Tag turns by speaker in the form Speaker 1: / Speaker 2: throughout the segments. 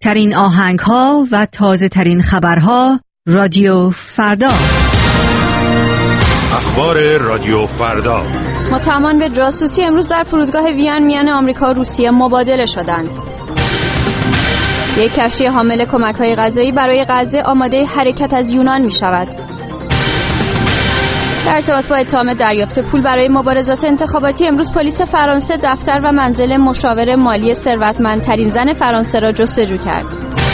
Speaker 1: بهترین آهنگ‌ها و تازه‌ترین خبرها. رادیو فردا.
Speaker 2: اخبار رادیو فردا.
Speaker 3: متهمان به جاسوسی امروز در فرودگاه وین میان آمریکا و روسیه مبادله شدند. یک کشتی حامل کمک‌های غذایی برای غزه آماده حرکت از یونان می‌شود. در ارتباط با اتهام دریافت پول برای مبارزات انتخاباتی، امروز پلیس فرانسه دفتر و منزل مشاور مالی ثروتمندترین زن فرانسه را جستجو کرد.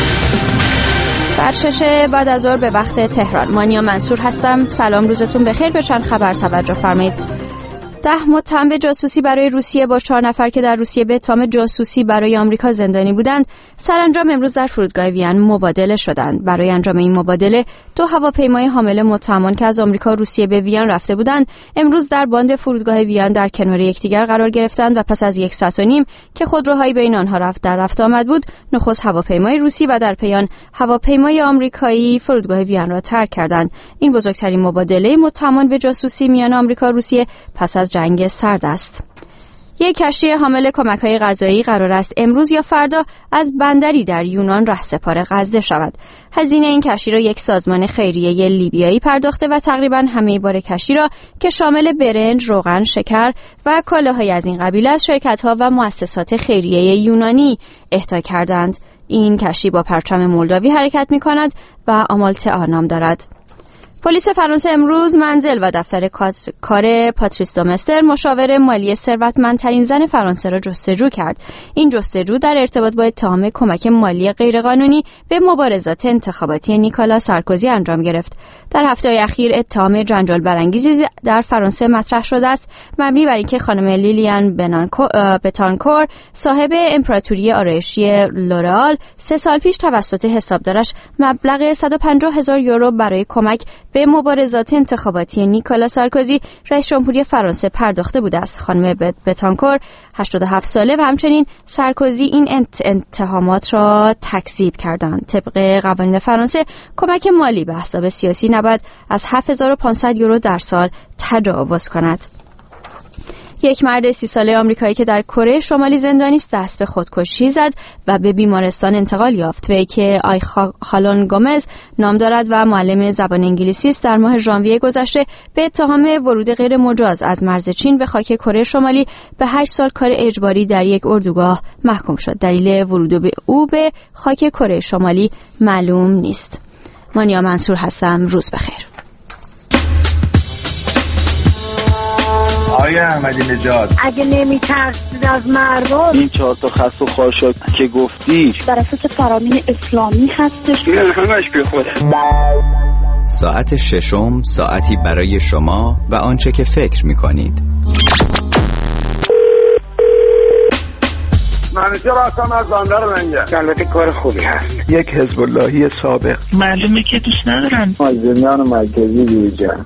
Speaker 3: ساعت 6 بعد از ظهر به وقت تهران. مانیا منصور هستم. سلام، روزتون بخیر. به چند خبر توجه فرمایید. 10 متهم به جاسوسی برای روسیه با 4 نفر که در روسیه به اتهام جاسوسی برای آمریکا زندانی بودند، سرانجام امروز در فرودگاه وین مبادله شدند. برای انجام این مبادله 2 هواپیمای حامل متهمان که از آمریکا و روسیه به وین رفته بودند، امروز در باند فرودگاه وین در کنار یکدیگر قرار گرفتند و پس از 1 ساعت و نیم که خودروهایی بین آنها رفت آمد بود، نخست هواپیمای روسی و در پیان هواپیمای آمریکایی فرودگاه وین را ترک کردند. این بزرگترین مبادله متهمان به جاسوسی میان آمریکا و روسیه پس از جنگ سرد است. یک کشتی حامل کمک‌های غذایی قرار است امروز یا فردا از بندری در یونان رهسپار غزه شود. هزینه این کشتی را یک سازمان خیریه لیبیایی پرداخته و تقریباً همه بار کشتی را که شامل برنج، روغن، شکر و کالاهای از این قبیل از شرکت‌ها و مؤسسات خیریه یونانی اهدا کردند. این کشتی با پرچم مولداوی حرکت می‌کند و آمالته نام دارد. پلیس فرانسه امروز منزل و دفتر کار پاتریس دومستر، مشاور مالی ثروتمندترین زن فرانسه را جستجو کرد. این جستجو در ارتباط با اتهام کمک مالی غیرقانونی به مبارزات انتخاباتی نیکولا سارکوزی انجام گرفت. در هفته‌های اخیر اتهام جنجال برانگیزی در فرانسه مطرح شده است، مبنی بر اینکه خانم لیلیان بتانکور، صاحب امپراتوری آرایشی لورئال، 3 سال پیش توسط حسابدارش مبلغ 150,000 یورو برای کمک به مبارزات انتخاباتی نیکولا سارکوزی، رئیس جمهوری فرانسه، پرداخته بوده است. خانم بتانکور 87 ساله و همچنین سارکوزی این اتهامات را تکذیب کردند. طبق قوانین فرانسه کمک مالی به احزاب سیاسی نباید از 7500 یورو در سال تجاوز کند. یک مرد 30 ساله آمریکایی که در کره شمالی زندانی است دست به خودکشی زد و به بیمارستان انتقال یافت. وی که خالون گومز نام دارد و معلم زبان انگلیسی است، در ماه ژانویه گذشته به اتهام ورود غیر مجاز از مرز چین به خاک کره شمالی به 8 سال کار اجباری در یک اردوگاه محکوم شد. دلیل ورود او به خاک کره شمالی معلوم نیست. مانیا منصور هستم. روز بخیر.
Speaker 4: آقای احمدی نژاد،
Speaker 5: اگه نمی‌ترسید از مردم،
Speaker 4: این 4 تا خس و خاشاک که گفتی
Speaker 5: در اساس فرامین اسلامی هستش.
Speaker 4: این همش بی خوده.
Speaker 6: ساعت 6 ساعتی برای شما و آنچه که فکر می‌کنید.
Speaker 7: منیجر هستم از بندر منگه.
Speaker 4: البته کار خوبی هست. یک حزب اللهی سابق.
Speaker 8: معلومه که دوست ندارن.
Speaker 4: مازندران مرکزی بیرجان.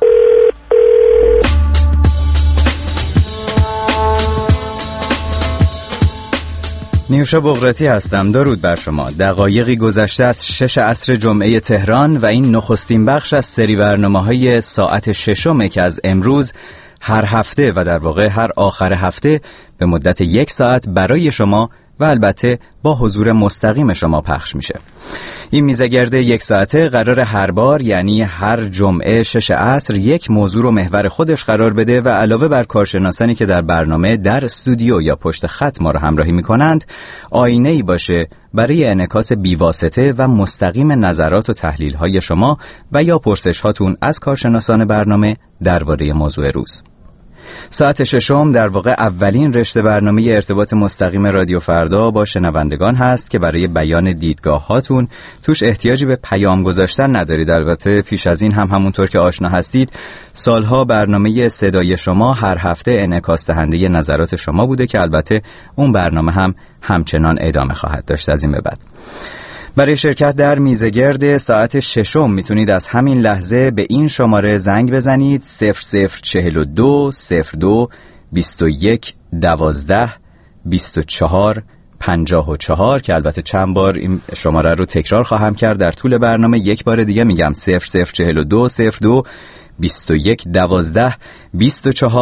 Speaker 6: نیوشا بغراتی هستم. درود بر شما. دقایقی گذشته از 6 عصر جمعه تهران و این نخستین بخش از سری برنامه‌های ساعت 6 که از امروز هر هفته و در واقع هر آخر هفته به مدت 1 ساعت برای شما و البته با حضور مستقیم شما پخش میشه. این میزگرد 1 ساعته قرار هر بار، یعنی هر جمعه 6 عصر، یک موضوع رو محور خودش قرار بده و علاوه بر کارشناسانی که در برنامه در استودیو یا پشت خط ما رو همراهی میکنند، آینه‌ای باشه برای انعکاس بیواسطه و مستقیم نظرات و تحلیل‌های شما و یا پرسش‌هاتون از کارشناسان برنامه درباره موضوع روز. ساعت 6 در واقع اولین رشته برنامه ارتباط مستقیم رادیو فردا با شنوندگان هست که برای بیان دیدگاه هاتون توش احتیاجی به پیام گذاشتن ندارید. البته پیش از این هم همونطور که آشنا هستید سالها برنامه صدای شما هر هفته انعکاس دهنده نظرات شما بوده که البته اون برنامه هم همچنان ادامه خواهد داشت از این به بعد. برای شرکت در میزگرد ساعت 6 میتونید از همین لحظه به این شماره زنگ بزنید 0042 02 21 12 24 54 که البته چند بار این شماره رو تکرار خواهم کرد در طول برنامه. یک بار دیگه میگم 0042 02 21 12 24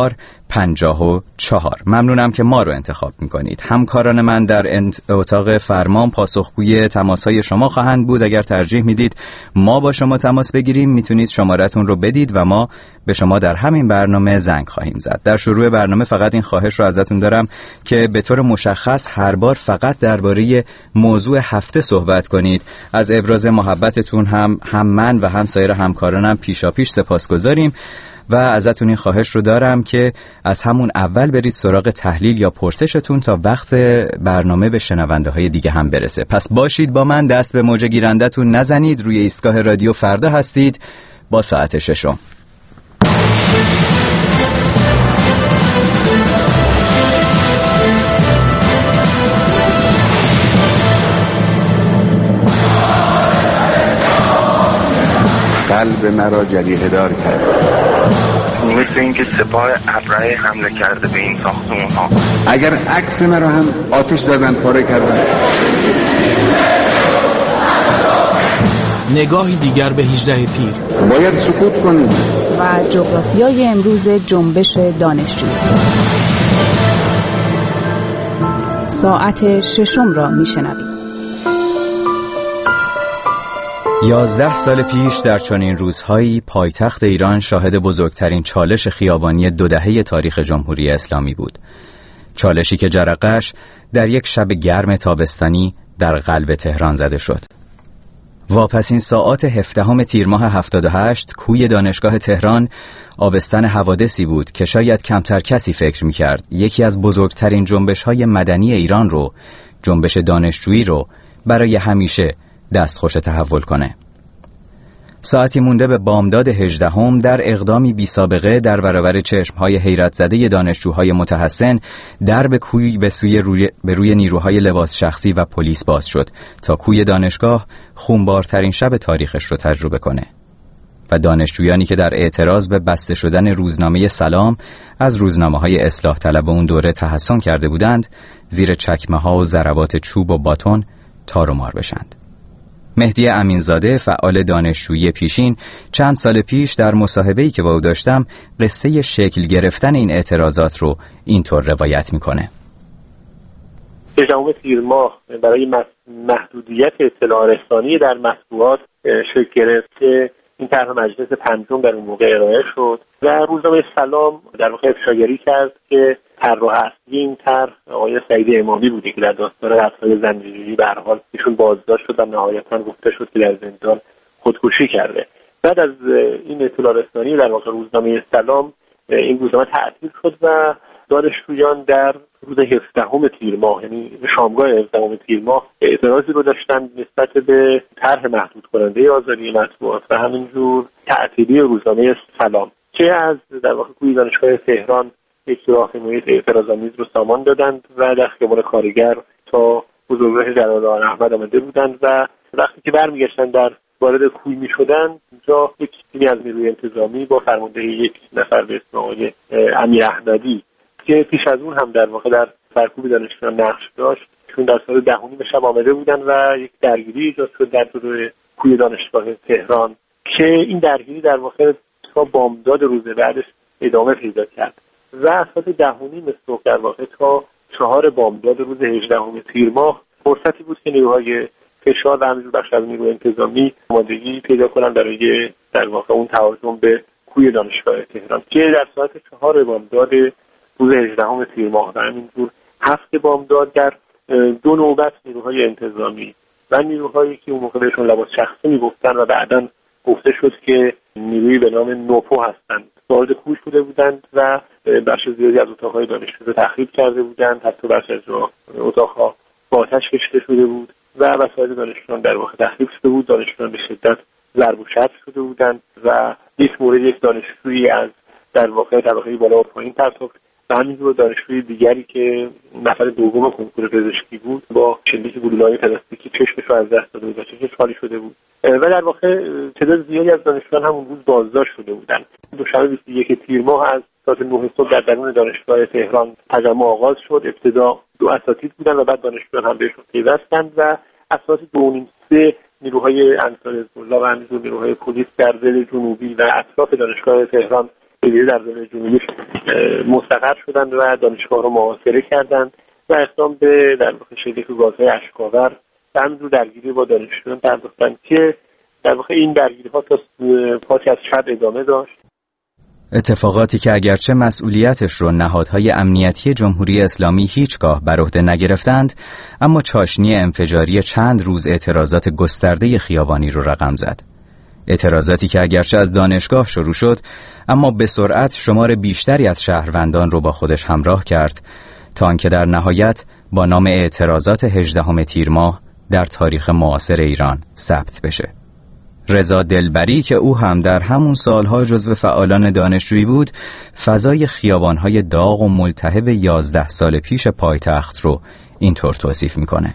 Speaker 6: ممنونم که ما رو انتخاب میکنید. همکاران من در اتاق فرمان پاسخگوی تماس‌های شما خواهند بود. اگر ترجیح میدید ما با شما تماس بگیریم میتونید شماره‌تون رو بدید و ما به شما در همین برنامه زنگ خواهیم زد. در شروع برنامه فقط این خواهش رو ازتون دارم که به طور مشخص هر بار فقط درباره موضوع هفته صحبت کنید. از ابراز محبتتون هم من و هم سایر همکارانم پیشاپیش سپاسگزاریم و ازتون این خواهش رو دارم که از همون اول برید سراغ تحلیل یا پرسشتون تا وقت برنامه به شنونده های دیگه هم برسه. پس باشید با من، دست به موج گیرندتون نزنید. روی ایستگاه رادیو فردا هستید با ساعت 6.
Speaker 9: قلب مرا جریحه دار کرد.
Speaker 7: مثل اینکه سپاه ابرهه حمله کرده به این ساختمون ها.
Speaker 9: اگر عکس مرا هم آتش زدن پاره کردن.
Speaker 10: نگاهی دیگر به 18 تیر.
Speaker 9: باید سکوت کنیم.
Speaker 11: و جغرافیای امروز جنبش دانشجویی. ساعت 6 را میشنوید.
Speaker 6: 11 سال پیش در چنین روزهایی پایتخت ایران شاهد بزرگترین چالش خیابانی 2 دهه تاریخ جمهوری اسلامی بود. چالشی که جرقه‌اش در یک شب گرم تابستانی در قلب تهران زده شد. واپسین ساعات 17 تیر ماه 78 کوی دانشگاه تهران آبستن حوادثی بود که شاید کمتر کسی فکر می‌کرد یکی از بزرگترین جنبش‌های مدنی ایران رو، جنبش دانشجویی رو، برای همیشه دستخوش تحول کنه. ساعتی مونده به بامداد 18 در اقدامی بی سابقه در برابر چشمهای حیرت زده دانشجوهای متحسن، درب کوی به روی نیروهای لباس شخصی و پلیس باز شد تا کوی دانشگاه خونبارترین شب تاریخش رو تجربه کنه و دانشجویانی که در اعتراض به بسته شدن روزنامه سلام از روزنامه‌های اصلاح طلب اون دوره تحسن کرده بودند، زیر چکمه‌ها و ضربات چوب و باتون تار و مار بشند. مهدی امینزاده، فعال دانشجویی پیشین، چند سال پیش در مصاحبه‌ای که با او داشتم قصه شکل گرفتن این اعتراضات رو اینطور روایت میکنه.
Speaker 12: 18 تیر ماه برای محدودیت اطلاع رسانی در مطبوعات شکل گرفت که این طرح مجلس پنجم در اون موقع ارائه شد و روزنامه سلام در واقع افشاگری کرد که طراح اصلی این طرح آقای سعید امامی بوده که در داستان قتل‌های زنجیری به هر حال ایشون بازداشت شد و نهایتاً گفته شد که در زندان خودکشی کرده. بعد از این اطلاع رسانی در واقع روزنامه سلام، این روزنامه تعطیل شد و دانشجویان در روز 17 تیر ماه، یعنی شامگاه 17 تیر ماه، اعتراضی رو داشتن نسبت به طرح محدود کننده آزادی مطبوعات و همینجور تعطیلی روزنامه سلام که از در واقع کوی دانشگاه تهران یک راهپیمایی اعتراض‌آمیز رو سامان دادند و در خیابان کارگر تا بزرگراه جلال احمد آمده بودند و وقتی که برمیگشتن در وارد کوی می‌شدند، اونجا یک تیمی از نیروی انتظامی با فرماندهی یک نفر به اسم آقای امیر احمدی که پیش از اون هم در واقع در سرکوب دانشجویان نقش داشت، چون در سال 10 شب آمده بودند و یک درگیری ایجاد شد در جلوی کوی دانشگاه تهران که این درگیری در واقع تا بامداد روز بعدش ادامه پیدا کرد و از ساعت 10:30 صبح در واقع تا 4 بامداد روز 18 تیر ماه فرصتی بود که نیروهای فشار و همینجور بخش از نیروی انتظامی آمادگی پیدا کنند برای در واقع اون تهاجم به کوی دانشگاه تهران که در ساعت 4 بامداد روز 18 تیر ماه و همینجور 7 بامداد در 2 نوبت نیروهای انتظامی و نیروهایی که اون موقع بهشون لباس شخصی میگفتن و بعداً گفته شد که نیروی به نام نوپو هستند وارد کوی شده بودند و بخش زیادی از اتاقهای دانشجو رو تخریب کرده بودند، حتی بخش از اتاقها با آتش کشیده شده بود و وسایل دانشجویان در واقع تخریب شده بود. دانشجویان به شدت ضرب و شتم شده بودند و یک مورد یک دانشجویی از در واقع طبقه بالا و پایین پرتاب و همینجور دانشجوی دیگری که نفر دوم کنکور پزشکی بود با شلیک گلوله‌های پلاستیکی چشمش رو از دست داده بود و چشمش خالی شده بود و در واقع تعداد زیادی از دانشجویان همون روز بازداشت شده بودند. دوشنبه 21 تیر ماه از ساعت 9 صبح در درون دانشگاه تهران تجمع آغاز شد. ابتدا 2 اساتید بودند و بعد دانشجویان هم بهشون پیوستند و از ساعت 2:30 نیروهای انصار حزب الله و همینجور نیروهای پلیس در ضلع جنوبی و اطراف دانشگاه تهران سوریه در دوره جمهوری مستقر شدند و دانشگاه رو محاصره کردند و اقدام به در واقع شلیک گازهای اشک‌آور و همینجور درگیری با دانشجویان پرداختند که در واقع این درگیری‌ها تا پاسی از شب ادامه داشت.
Speaker 6: اتفاقاتی که اگرچه مسئولیتش رو نهادهای امنیتی جمهوری اسلامی هیچگاه بر عهده نگرفتند، اما چاشنی انفجاری چند روز اعتراضات گسترده خیابانی رو رقم زد. اعتراضاتی که اگرچه از دانشگاه شروع شد، اما به سرعت شمار بیشتری از شهروندان رو با خودش همراه کرد تا آنکه در نهایت با نام اعتراضات 18 تیر ماه در تاریخ معاصر ایران ثبت بشه. رضا دلبری که او هم در همون سالها جزو فعالان دانشجویی بود، فضای خیابانهای داغ و ملتهب 11 سال پیش پایتخت رو اینطور توصیف میکنه.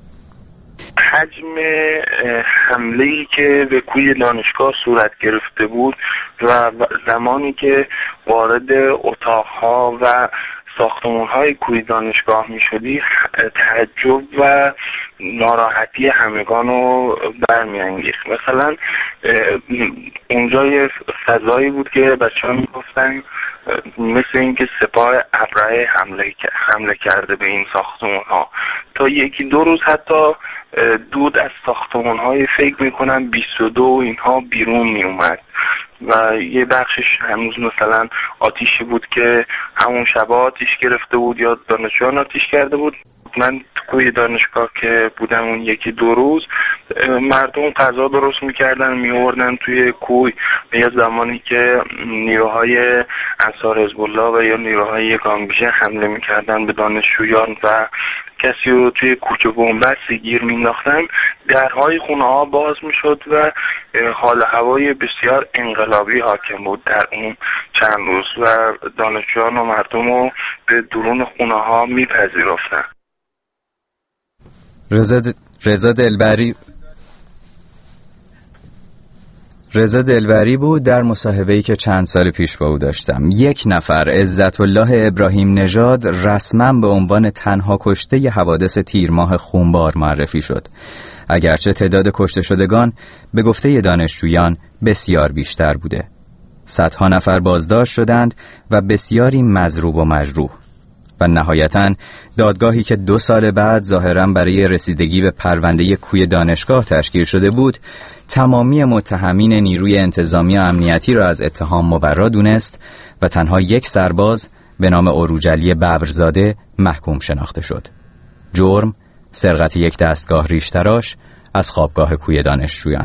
Speaker 7: حجم حمله‌ای که به کوی دانشگاه صورت گرفته بود و زمانی که وارد اتاقها و ساختمان‌های کوی دانشگاه می‌شدی، تعجب و ناراحتی همگان رو برمی‌انگیخت. مثلا اونجا یه فضایی بود که بچه‌ها می‌گفتن مثل اینکه سپاه ابرهه حمله کرده به این ساختمان‌ها. تا یکی دو روز حتی دود از ساختمان‌های فکر می‌کنم 22 اینها بیرون می‌اومد و یه بخشش هنوز مثلا آتیشی بود که همون شب آتیش گرفته بود یا دانشجویان آتیش کرده بود. من توی دانشگاه که بودم اون یکی دو روز، مردم غذا درست میکردن میوردن توی کوی به یه زمانی که نیروهای انصار حزب الله و یا نیروهای یگانگیشه حمله میکردن به دانشجویان و کسی رو توی کوچه بنبستی گیر مینداختن، درهای خونه ها باز میشد و حال هوای بسیار انقلابی حاکم بود در اون چند روز و دانشجویان و مردم رو به درون خونه ها میپذیرفتن.
Speaker 6: رضا دلبری بود در مصاحبه‌ای که چند سال پیش با او داشتم. یک نفر، عزت الله ابراهیم نژاد، رسما به عنوان تنها کشته حوادث تیر ماه خونبار معرفی شد، اگرچه تعداد کشته شدگان به گفته دانشجویان بسیار بیشتر بوده. صدها نفر بازداشت شدند و بسیاری مضروب و مجروح. و نهایتاً دادگاهی که 2 سال بعد ظاهراً برای رسیدگی به پرونده کوی دانشگاه تشکیل شده بود، تمامی متهمین نیروی انتظامی و امنیتی را از اتهام مبرا دونست و تنها یک سرباز به نام عروج ببرزاده محکوم شناخته شد. جرم سرقت یک دستگاه ریشتراش از خوابگاه کوی دانشجویان.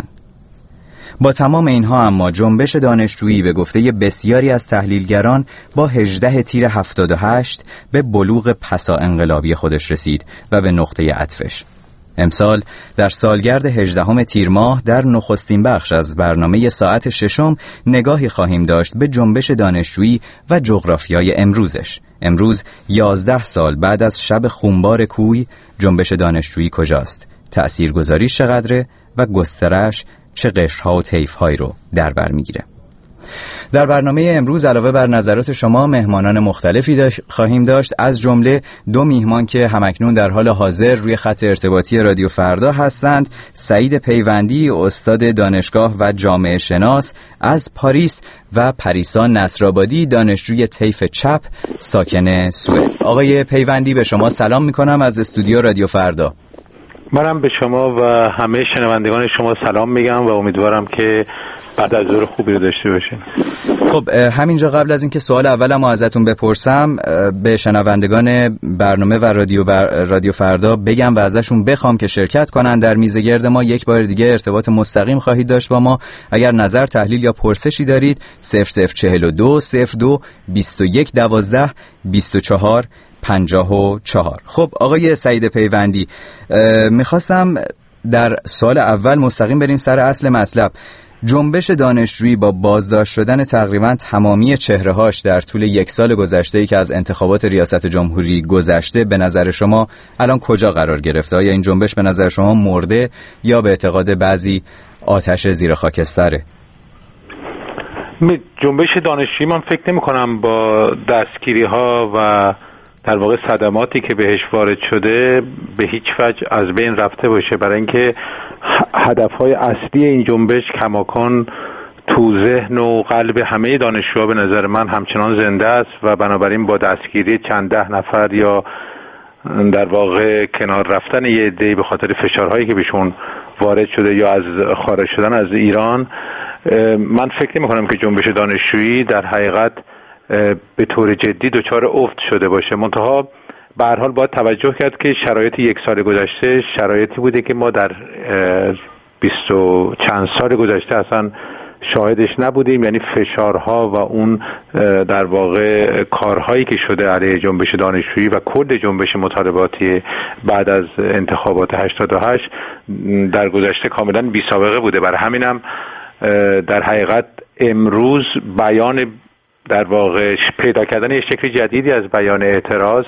Speaker 6: با تمام اینها اما جنبش دانشجویی به گفته بسیاری از تحلیلگران با 18 تیر 78 به بلوغ پسا انقلابی خودش رسید و به نقطه عطفش. امسال در سالگرد 18 تیر ماه در نخستین بخش از برنامه ساعت ششم نگاهی خواهیم داشت به جنبش دانشجویی و جغرافیای امروزش. امروز 11 سال بعد از شب خونبار کوی، جنبش دانشجویی کجاست؟ تأثیرگذاریش چقدره و گسترش چه قشرها و طیف‌هایی رو در بر میگیره؟ در برنامه امروز علاوه بر نظرات شما مهمانان مختلفی خواهیم داشت، از جمله 2 میهمان که همکنون در حال حاضر روی خط ارتباطی رادیو فردا هستند. سعید پیوندی، استاد دانشگاه و جامعه شناس از پاریس، و پریسا نصرآبادی، دانشجوی طیف چپ ساکن سوئد. آقای پیوندی، به شما سلام میکنم از استودیو رادیو فردا.
Speaker 13: منم به شما و همه شنوندگان شما سلام میگم و امیدوارم که بعد از ظهر خوبی رو داشته باشین.
Speaker 6: خب همینجا قبل از اینکه سوال اولم ازتون بپرسم، به شنوندگان برنامه و رادیو فردا بگم و ازشون بخوام که شرکت کنن در میز گرد ما. یک بار دیگه ارتباط مستقیم خواهید داشت با ما. اگر نظر، تحلیل یا پرسشی دارید 0042 02 21 12 24 54. خب آقای سعید پیوندی، میخواستم در سال اول مستقیم بریم سر اصل مطلب. جنبش دانشجویی با بازداشت شدن تقریبا تمامی چهره‌هاش در طول 1 سال گذشته‌ای که از انتخابات ریاست جمهوری گذشته، به نظر شما الان کجا قرار گرفته؟ آیا این جنبش به نظر شما مرده یا به اعتقاد بعضی آتش زیر خاکستره؟
Speaker 13: جنبش دانشجویی من فکر نمی‌کنم با دستگیری‌ها و در واقع صدماتی که بهش وارد شده به هیچ وجه از بین رفته باشه، برای اینکه هدفهای اصلی این جنبش کماکان تو ذهن و قلب همه دانشجوها به نظر من همچنان زنده است و بنابراین با دستگیری چند ده نفر یا در واقع کنار رفتن یه عده‌ای به خاطر فشارهایی که بهشون وارد شده یا از خارج شدن از ایران، من فکر نمی‌کنم که جنبش دانشجویی در حقیقت به طور جدی دچار افت شده باشه. منتها به هر حال باید توجه کرد که شرایط یک سال گذشته شرایطی بوده که ما در 20 و چند سال گذشته اصلا شاهدش نبودیم، یعنی فشارها و اون در واقع کارهایی که شده علیه جنبش دانشجویی و کل جنبش مطالباتی بعد از انتخابات 88 در گذشته کاملا بی سابقه بوده. برای همینم در حقیقت امروز بیان در واقع پیدا کردن یک شکل جدیدی از بیان اعتراض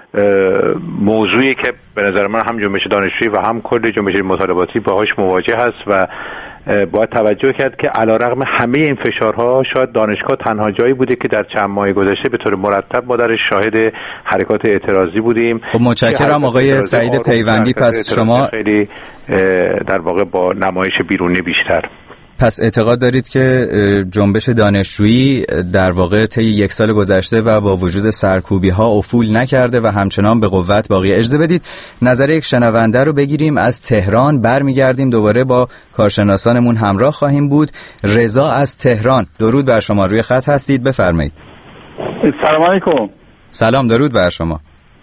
Speaker 13: موضوعی که به نظر من هم جنبش دانشجویی و هم کل جنبش مطالباتی باهاش مواجه هست و باید توجه کرد که علیرغم همه این فشارها شاید دانشگاه تنها جایی بوده که در چند ماه گذشته به طور مرتب ما در شاهد حرکات اعتراضی بودیم.
Speaker 6: خب متشکرم آقای سعید پیوندی. پس شما
Speaker 13: خیلی در واقع با نمایش بیرونی بیشتر،
Speaker 6: پس اعتقاد دارید که جنبش دانشجویی در واقع طی یک سال گذشته و با وجود سرکوبی‌ها افول نکرده و همچنان به قوت باقی. اجازه بدید نظر یک شنونده رو بگیریم از تهران. برمیگردیم دوباره با کارشناسانمون همراه خواهیم بود. رضا از تهران، درود بر شما، روی خط هستید، بفرمایید.
Speaker 14: سلام علیکم.
Speaker 6: سلام، درود بر شما.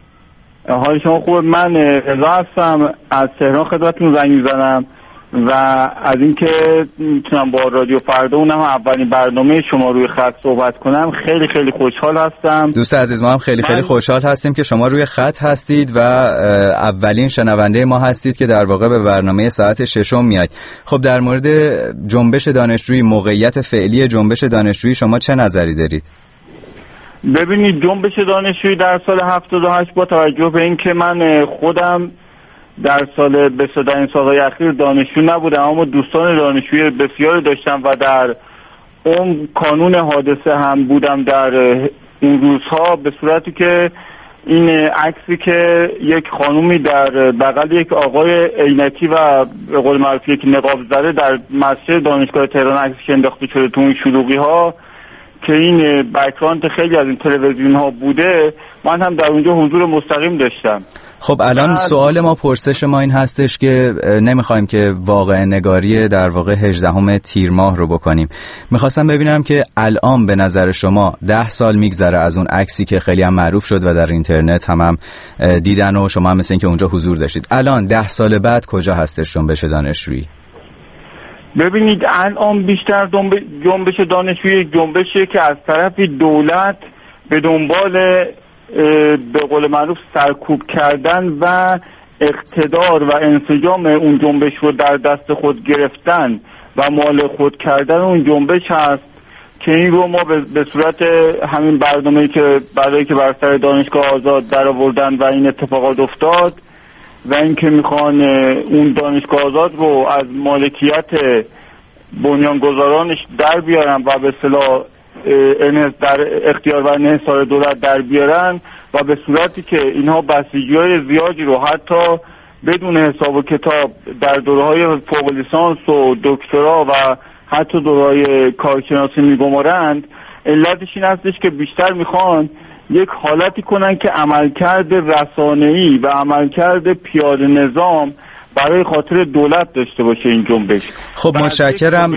Speaker 14: حال شما خوبه؟ من رضا هستم از تهران خدمتتون زنگ می‌زنم و از اینکه میتونم با رادیو فردا اونم اولین برنامه شما روی خط صحبت کنم خیلی خیلی خوشحال هستم.
Speaker 6: دوست عزیز، ما هم خیلی خوشحال هستیم که شما روی خط هستید و اولین شنونده ما هستید که در واقع به برنامه ساعت ششم میاد. خب در مورد جنبش دانشجویی، موقعیت فعلی جنبش دانشجویی شما چه نظری دارید؟
Speaker 14: ببینید، جنبش دانشجویی در سال 78 با توجه به اینکه من خودم در سال 22 سال‌های اخیر دانشجو نبودم اما دوستان دانشجویی بسیاری داشتم و در اون کانون حادثه هم بودم در اون روزها، به صورتی که این عکسی که یک خانومی در بغل یک آقای عینکی و به قول معروف یک نقاب زده در مسجد دانشگاه تهران عکسش انداخته شده تو اون شلوغی ها که این بک‌گراند خیلی از این تلویزیون ها بوده، من هم در اونجا حضور مستقیم داشتم.
Speaker 6: خب الان سوال ما، پرسش ما این هستش که نمیخوایم که واقع نگاری در واقع 18 تیر ماه رو بکنیم. میخواستم ببینم که الان به نظر شما 10 سال میگذره از اون عکسی که خیلی هم معروف شد و در اینترنت هم دیدن و شما هم مثل این که اونجا حضور داشتید، الان 10 سال بعد کجا هستش جنبش دانشجویی؟
Speaker 14: ببینید، الان بیشتر جنبش دانشجویی جنبشی که از طرف دولت به دنبال به قول معروف سرکوب کردن و اقتدار و انسجام اون جنبش رو در دست خود گرفتن و مال خود کردن اون جنبش هست که این رو ما به صورت همین برنامه‌ای که برای که بر سر دانشگاه آزاد در آوردن و این اتفاقات افتاد و اینکه میخوان اون دانشگاه آزاد رو از مالکیت بنیانگذارانش در بیارن و به اصطلاح در اختیار و انحصار دولت در بیارن و به صورتی که اینها بسیجی‌های زیادی رو حتی بدون حساب و کتاب در دوره‌های فوق لیسانس و دکترا و حتی دوره‌های کارشناسی میگمارند. علتش این هستش که بیشتر میخوان یک حالتی کنن که عملکرد رسانه‌ای و عملکرد پیاده نظام برای خاطر دولت داشته باشه این جنبش.
Speaker 6: خب متشکرم.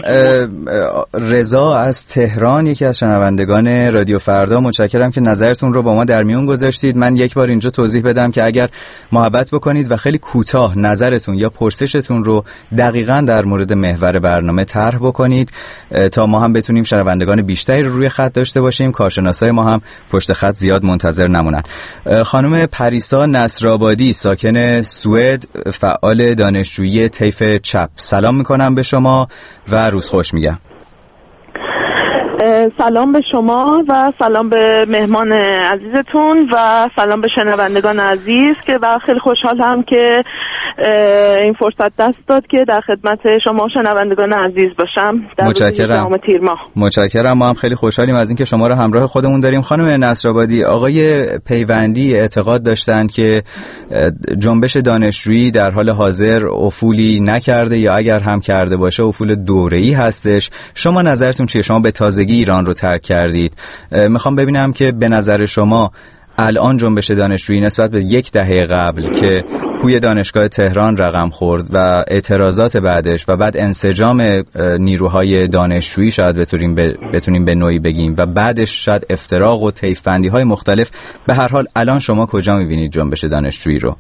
Speaker 6: رضا از تهران، یکی از شنوندگان رادیو فردا، متشکرم که نظرتون رو با ما در میون گذاشتید. من یک بار اینجا توضیح بدم که اگر محبت بکنید و خیلی کوتاه نظرتون یا پرسشتون رو دقیقاً در مورد محور برنامه طرح بکنید تا ما هم بتونیم شنوندگان بیشتری رو روی خط داشته باشیم، کارشناسای ما هم پشت خط زیاد منتظر نمونن. خانم پریسا نصرآبادی، ساکن سوئد، فعال دانشجویی طیف چپ، سلام میکنم به شما و روز خوش میگم.
Speaker 5: سلام به شما و سلام به مهمان عزیزتون و سلام به شنوندگان عزیز که خیلی خوشحالم که این فرصت دست داد که در خدمت شما شنوندگان عزیز باشم در
Speaker 6: متشکرم.
Speaker 5: تیر ماه.
Speaker 6: متشکرم. ما هم خیلی خوشحالیم از اینکه شما رو همراه خودمون داریم. خانم نصرآبادی، آقای پیوندی اعتقاد داشتند که جنبش دانشجویی در حال حاضر افولی نکرده یا اگر هم کرده باشه افول دوره‌ای هستش. شما نظرتون چیه؟ شما به تازگی ایران رو ترک کردید. میخوام ببینم که به نظر شما الان جنبش دانشجویی نسبت به یک دهه قبل که کوی دانشگاه تهران رقم خورد و اعتراضات بعدش و بعد انسجام نیروهای دانشجویی شاید بتونیم به نوعی بگیم و بعدش شاید افتراق و طیف‌بندی‌های مختلف، به هر حال الان شما کجا می‌بینید جنبش دانشجویی رو؟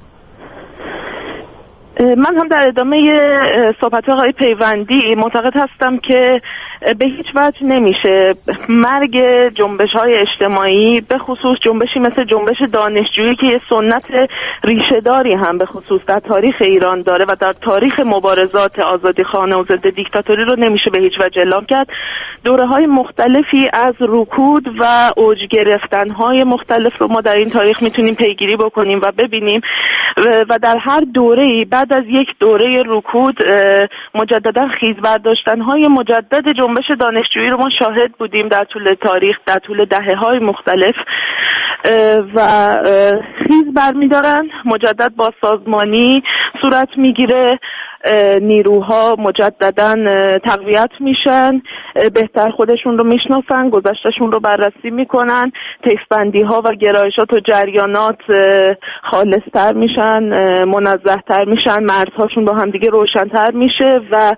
Speaker 5: من هم در ادامه صحبت آقای پیوندی معتقد هستم که به هیچ وجه نمیشه مرگ جنبش‌های اجتماعی، به خصوص جنبشی مثل جنبش دانشجویی که یه سنت ریشه‌داری هم به خصوص در تاریخ ایران داره و در تاریخ مبارزات آزادیخواهانه و ضد دیکتاتوری رو نمیشه به هیچ وجه اعلام کرد. دوره‌های مختلفی از رکود و اوج گرفتن‌های مختلف رو ما در این تاریخ میتونیم پیگیری بکنیم و ببینیم و در هر دوره‌ای بعد از یک دوره رکود مجددا خیز برداشتن‌های مجدد جنبش دانشجویی رو ما شاهد بودیم در طول تاریخ، در طول دهه‌های مختلف و خیز برمی‌دارن، مجدد با سازمانی صورت میگیره، نیروها مجددا تقویت میشن، بهتر خودشون رو میشناسن، گذشتهشون رو بررسی میکنن، طیف‌بندی‌ها و گرایشات و جریانات خالص‌تر میشن، منزه‌تر میشن، مرزهاشون با همدیگه روشن‌تر میشه و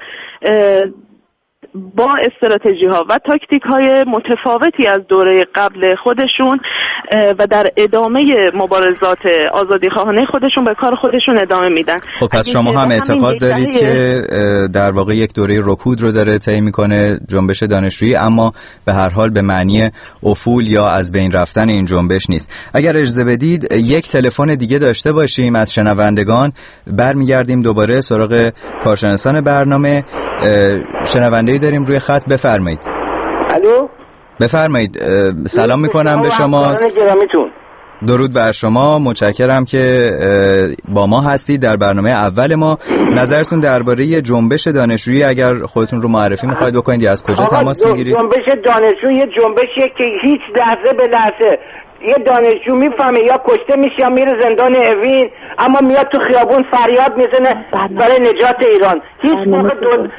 Speaker 5: با استراتژی ها و تاکتیک های متفاوتی از دوره قبل خودشون و در ادامه مبارزات آزادی خواهانه خودشون به کار خودشون ادامه میدن.
Speaker 6: خب پس شما هم اعتقاد دارید که در واقع یک دوره رکود رو داره طی میکنه جنبش دانشجویی، اما به هر حال به معنی افول یا از بین رفتن این جنبش نیست. اگر اجازه بدید یک تلفن دیگه داشته باشیم از شنوندگان، برمیگردیم دوباره سراغ کارشناسان برنامه. شنونده‌ای داریم روی خط، بفرمایید.
Speaker 15: الو،
Speaker 6: بفرمایید. سلام میکنم به شما. درود بر شما، متشکرم که با ما هستید در برنامه اول ما. نظرتون درباره جنبش دانشجویی اگر خودتون رو معرفی میخواید بکنید یا از کجا تماس میگیرید؟
Speaker 15: جنبش دانشجویی جنبشیه که هیچ لحظه به لحظه یه دانشجو میفهمه یا کشته میشه یا میره زندان اوین، اما میاد تو خیابون فریاد میزنه برای نجات ایران. هیچ موقع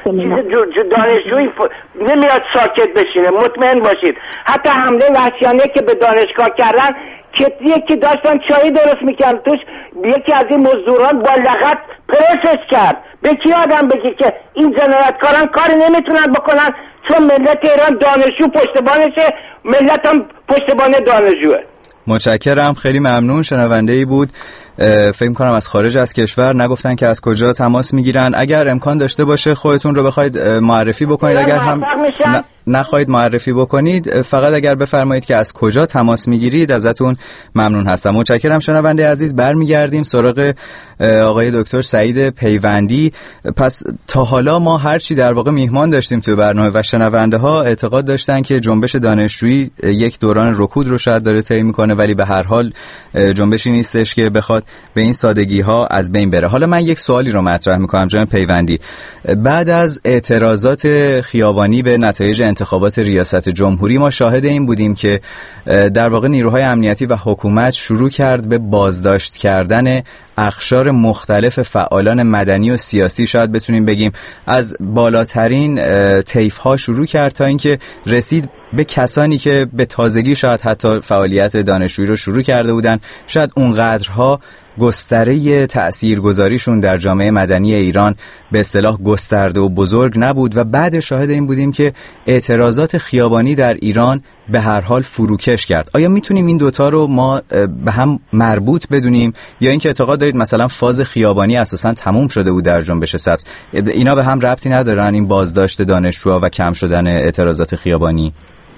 Speaker 15: دانشجویی نمیاد ساکت بشینه. مطمئن باشید حتی حمله وحشیانه که به دانشگاه کردن که یکی داشتن چایی درست میکرد توش یکی از این مزدوران با لغت پرسش کرد. به کی آدم بگی که این جنایتکاران کاری نمیتونن بکنن چون ملت ایران دانشجو پشتبانشه، ملت هم پشتبان دانشجوه.
Speaker 6: متشکرم، خیلی ممنون. شنونده‌ای بود فکر کنم از خارج از کشور، نگفتن که از کجا تماس میگیرن. اگر امکان داشته باشه خودتون رو بخواید معرفی بکنید، اگر هم نخواهید معرفی بکنید فقط اگر بفرمایید که از کجا تماس میگیرید ازتون ممنون هستم. متشکرم شنونده عزیز. برمیگردیم سراغ آقای دکتر سعید پیوندی. پس تا حالا ما هر چی در واقع میهمان داشتیم توی برنامه و شنونده ها اعتقاد داشتن که جنبش دانشجویی یک دوران رکود رو شاید داره طی میکنه، ولی به هر حال جنبشی نیستش که بخواد به این سادگی ها از بین بره. حالا من یک سوالی رو مطرح میکنم جناب پیوندی. بعد از اعتراضات خیابانی به نتایج انتخابات ریاست جمهوری ما شاهد این بودیم که در واقع نیروهای امنیتی و حکومت شروع کرد به بازداشت کردن اقشار مختلف فعالان مدنی و سیاسی، شاید بتونیم بگیم از بالاترین طیف‌ها شروع کرد تا اینکه رسید به کسانی که به تازگی شاید حتی فعالیت دانشجویی رو شروع کرده بودن، شاید اونقدرها گستره تأثیرگذاریشون در جامعه مدنی ایران به اصطلاح گسترده و بزرگ نبود و بعد شاهد این بودیم که اعتراضات خیابانی در ایران به هر حال فروکش کرد. آیا میتونیم این دوتا رو ما به هم مربوط بدونیم یا اینکه اعتقاد دارید مثلا فاز خیابانی اساساً تموم شده بود در جنبش سبز؟ اینا به هم ربطی ندارن، این بازداشت دانشجوها و کم شدن اعتراضات خیابانی؟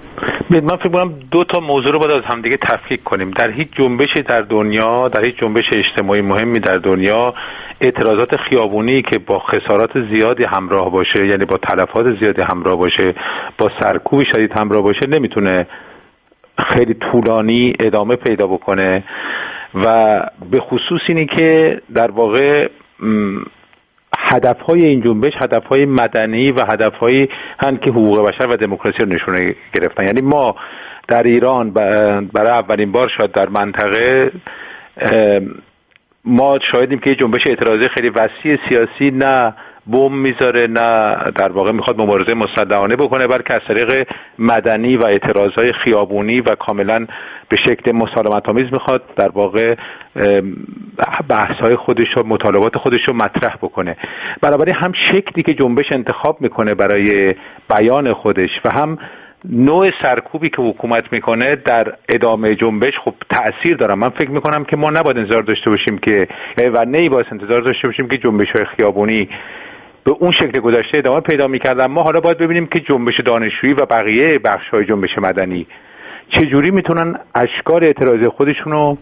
Speaker 13: من فکر می‌کنم دو تا موضوع رو باید از همدیگه تفکیک کنیم. در هیچ جنبشی در دنیا، در هیچ جنبش اجتماعی مهمی در دنیا، اعتراضات خیابونی که با خسارات زیادی همراه باشه، یعنی با تلفات زیادی همراه باشه، با سرکوب شدید همراه باشه، نمیتونه خیلی طولانی ادامه پیدا بکنه و به خصوص اینی که در واقع هدفهای این جنبش هدفهای مدنی و هدفهایی هستند که حقوق بشر و دموکراسی رو نشونه گرفتن. یعنی ما در ایران برای اولین بار شاید در منطقه ما شاهدیم که یه جنبش اعتراضی خیلی وسیع سیاسی نه بم میذاره، نه در واقع میخواد مبارزه مسلحانه بکنه، بلکه از طریق مدنی و اعتراضهای خیابونی و کاملا به شکل مسالمت‌آمیز میخواد در واقع بحث‌های خودش و مطالبات خودش رو مطرح بکنه. بنابراین هم شکلی که جنبش انتخاب میکنه برای بیان خودش و هم نوع سرکوبی که حکومت میکنه در ادامه جنبش خب تأثیر داره. من فکر میکنم که ما نباید انتظار داشته باشیم که و نمی‌باید انتظار داشته باشیم که جنبش‌های خیابونی به اون شکل گذشته ادامه پیدا می‌کردن. ما حالا باید ببینیم که جنبش دانشجویی و بقیه بخش‌های جنبش مدنی چجوری میتونن اشکال اعتراضی خودشونو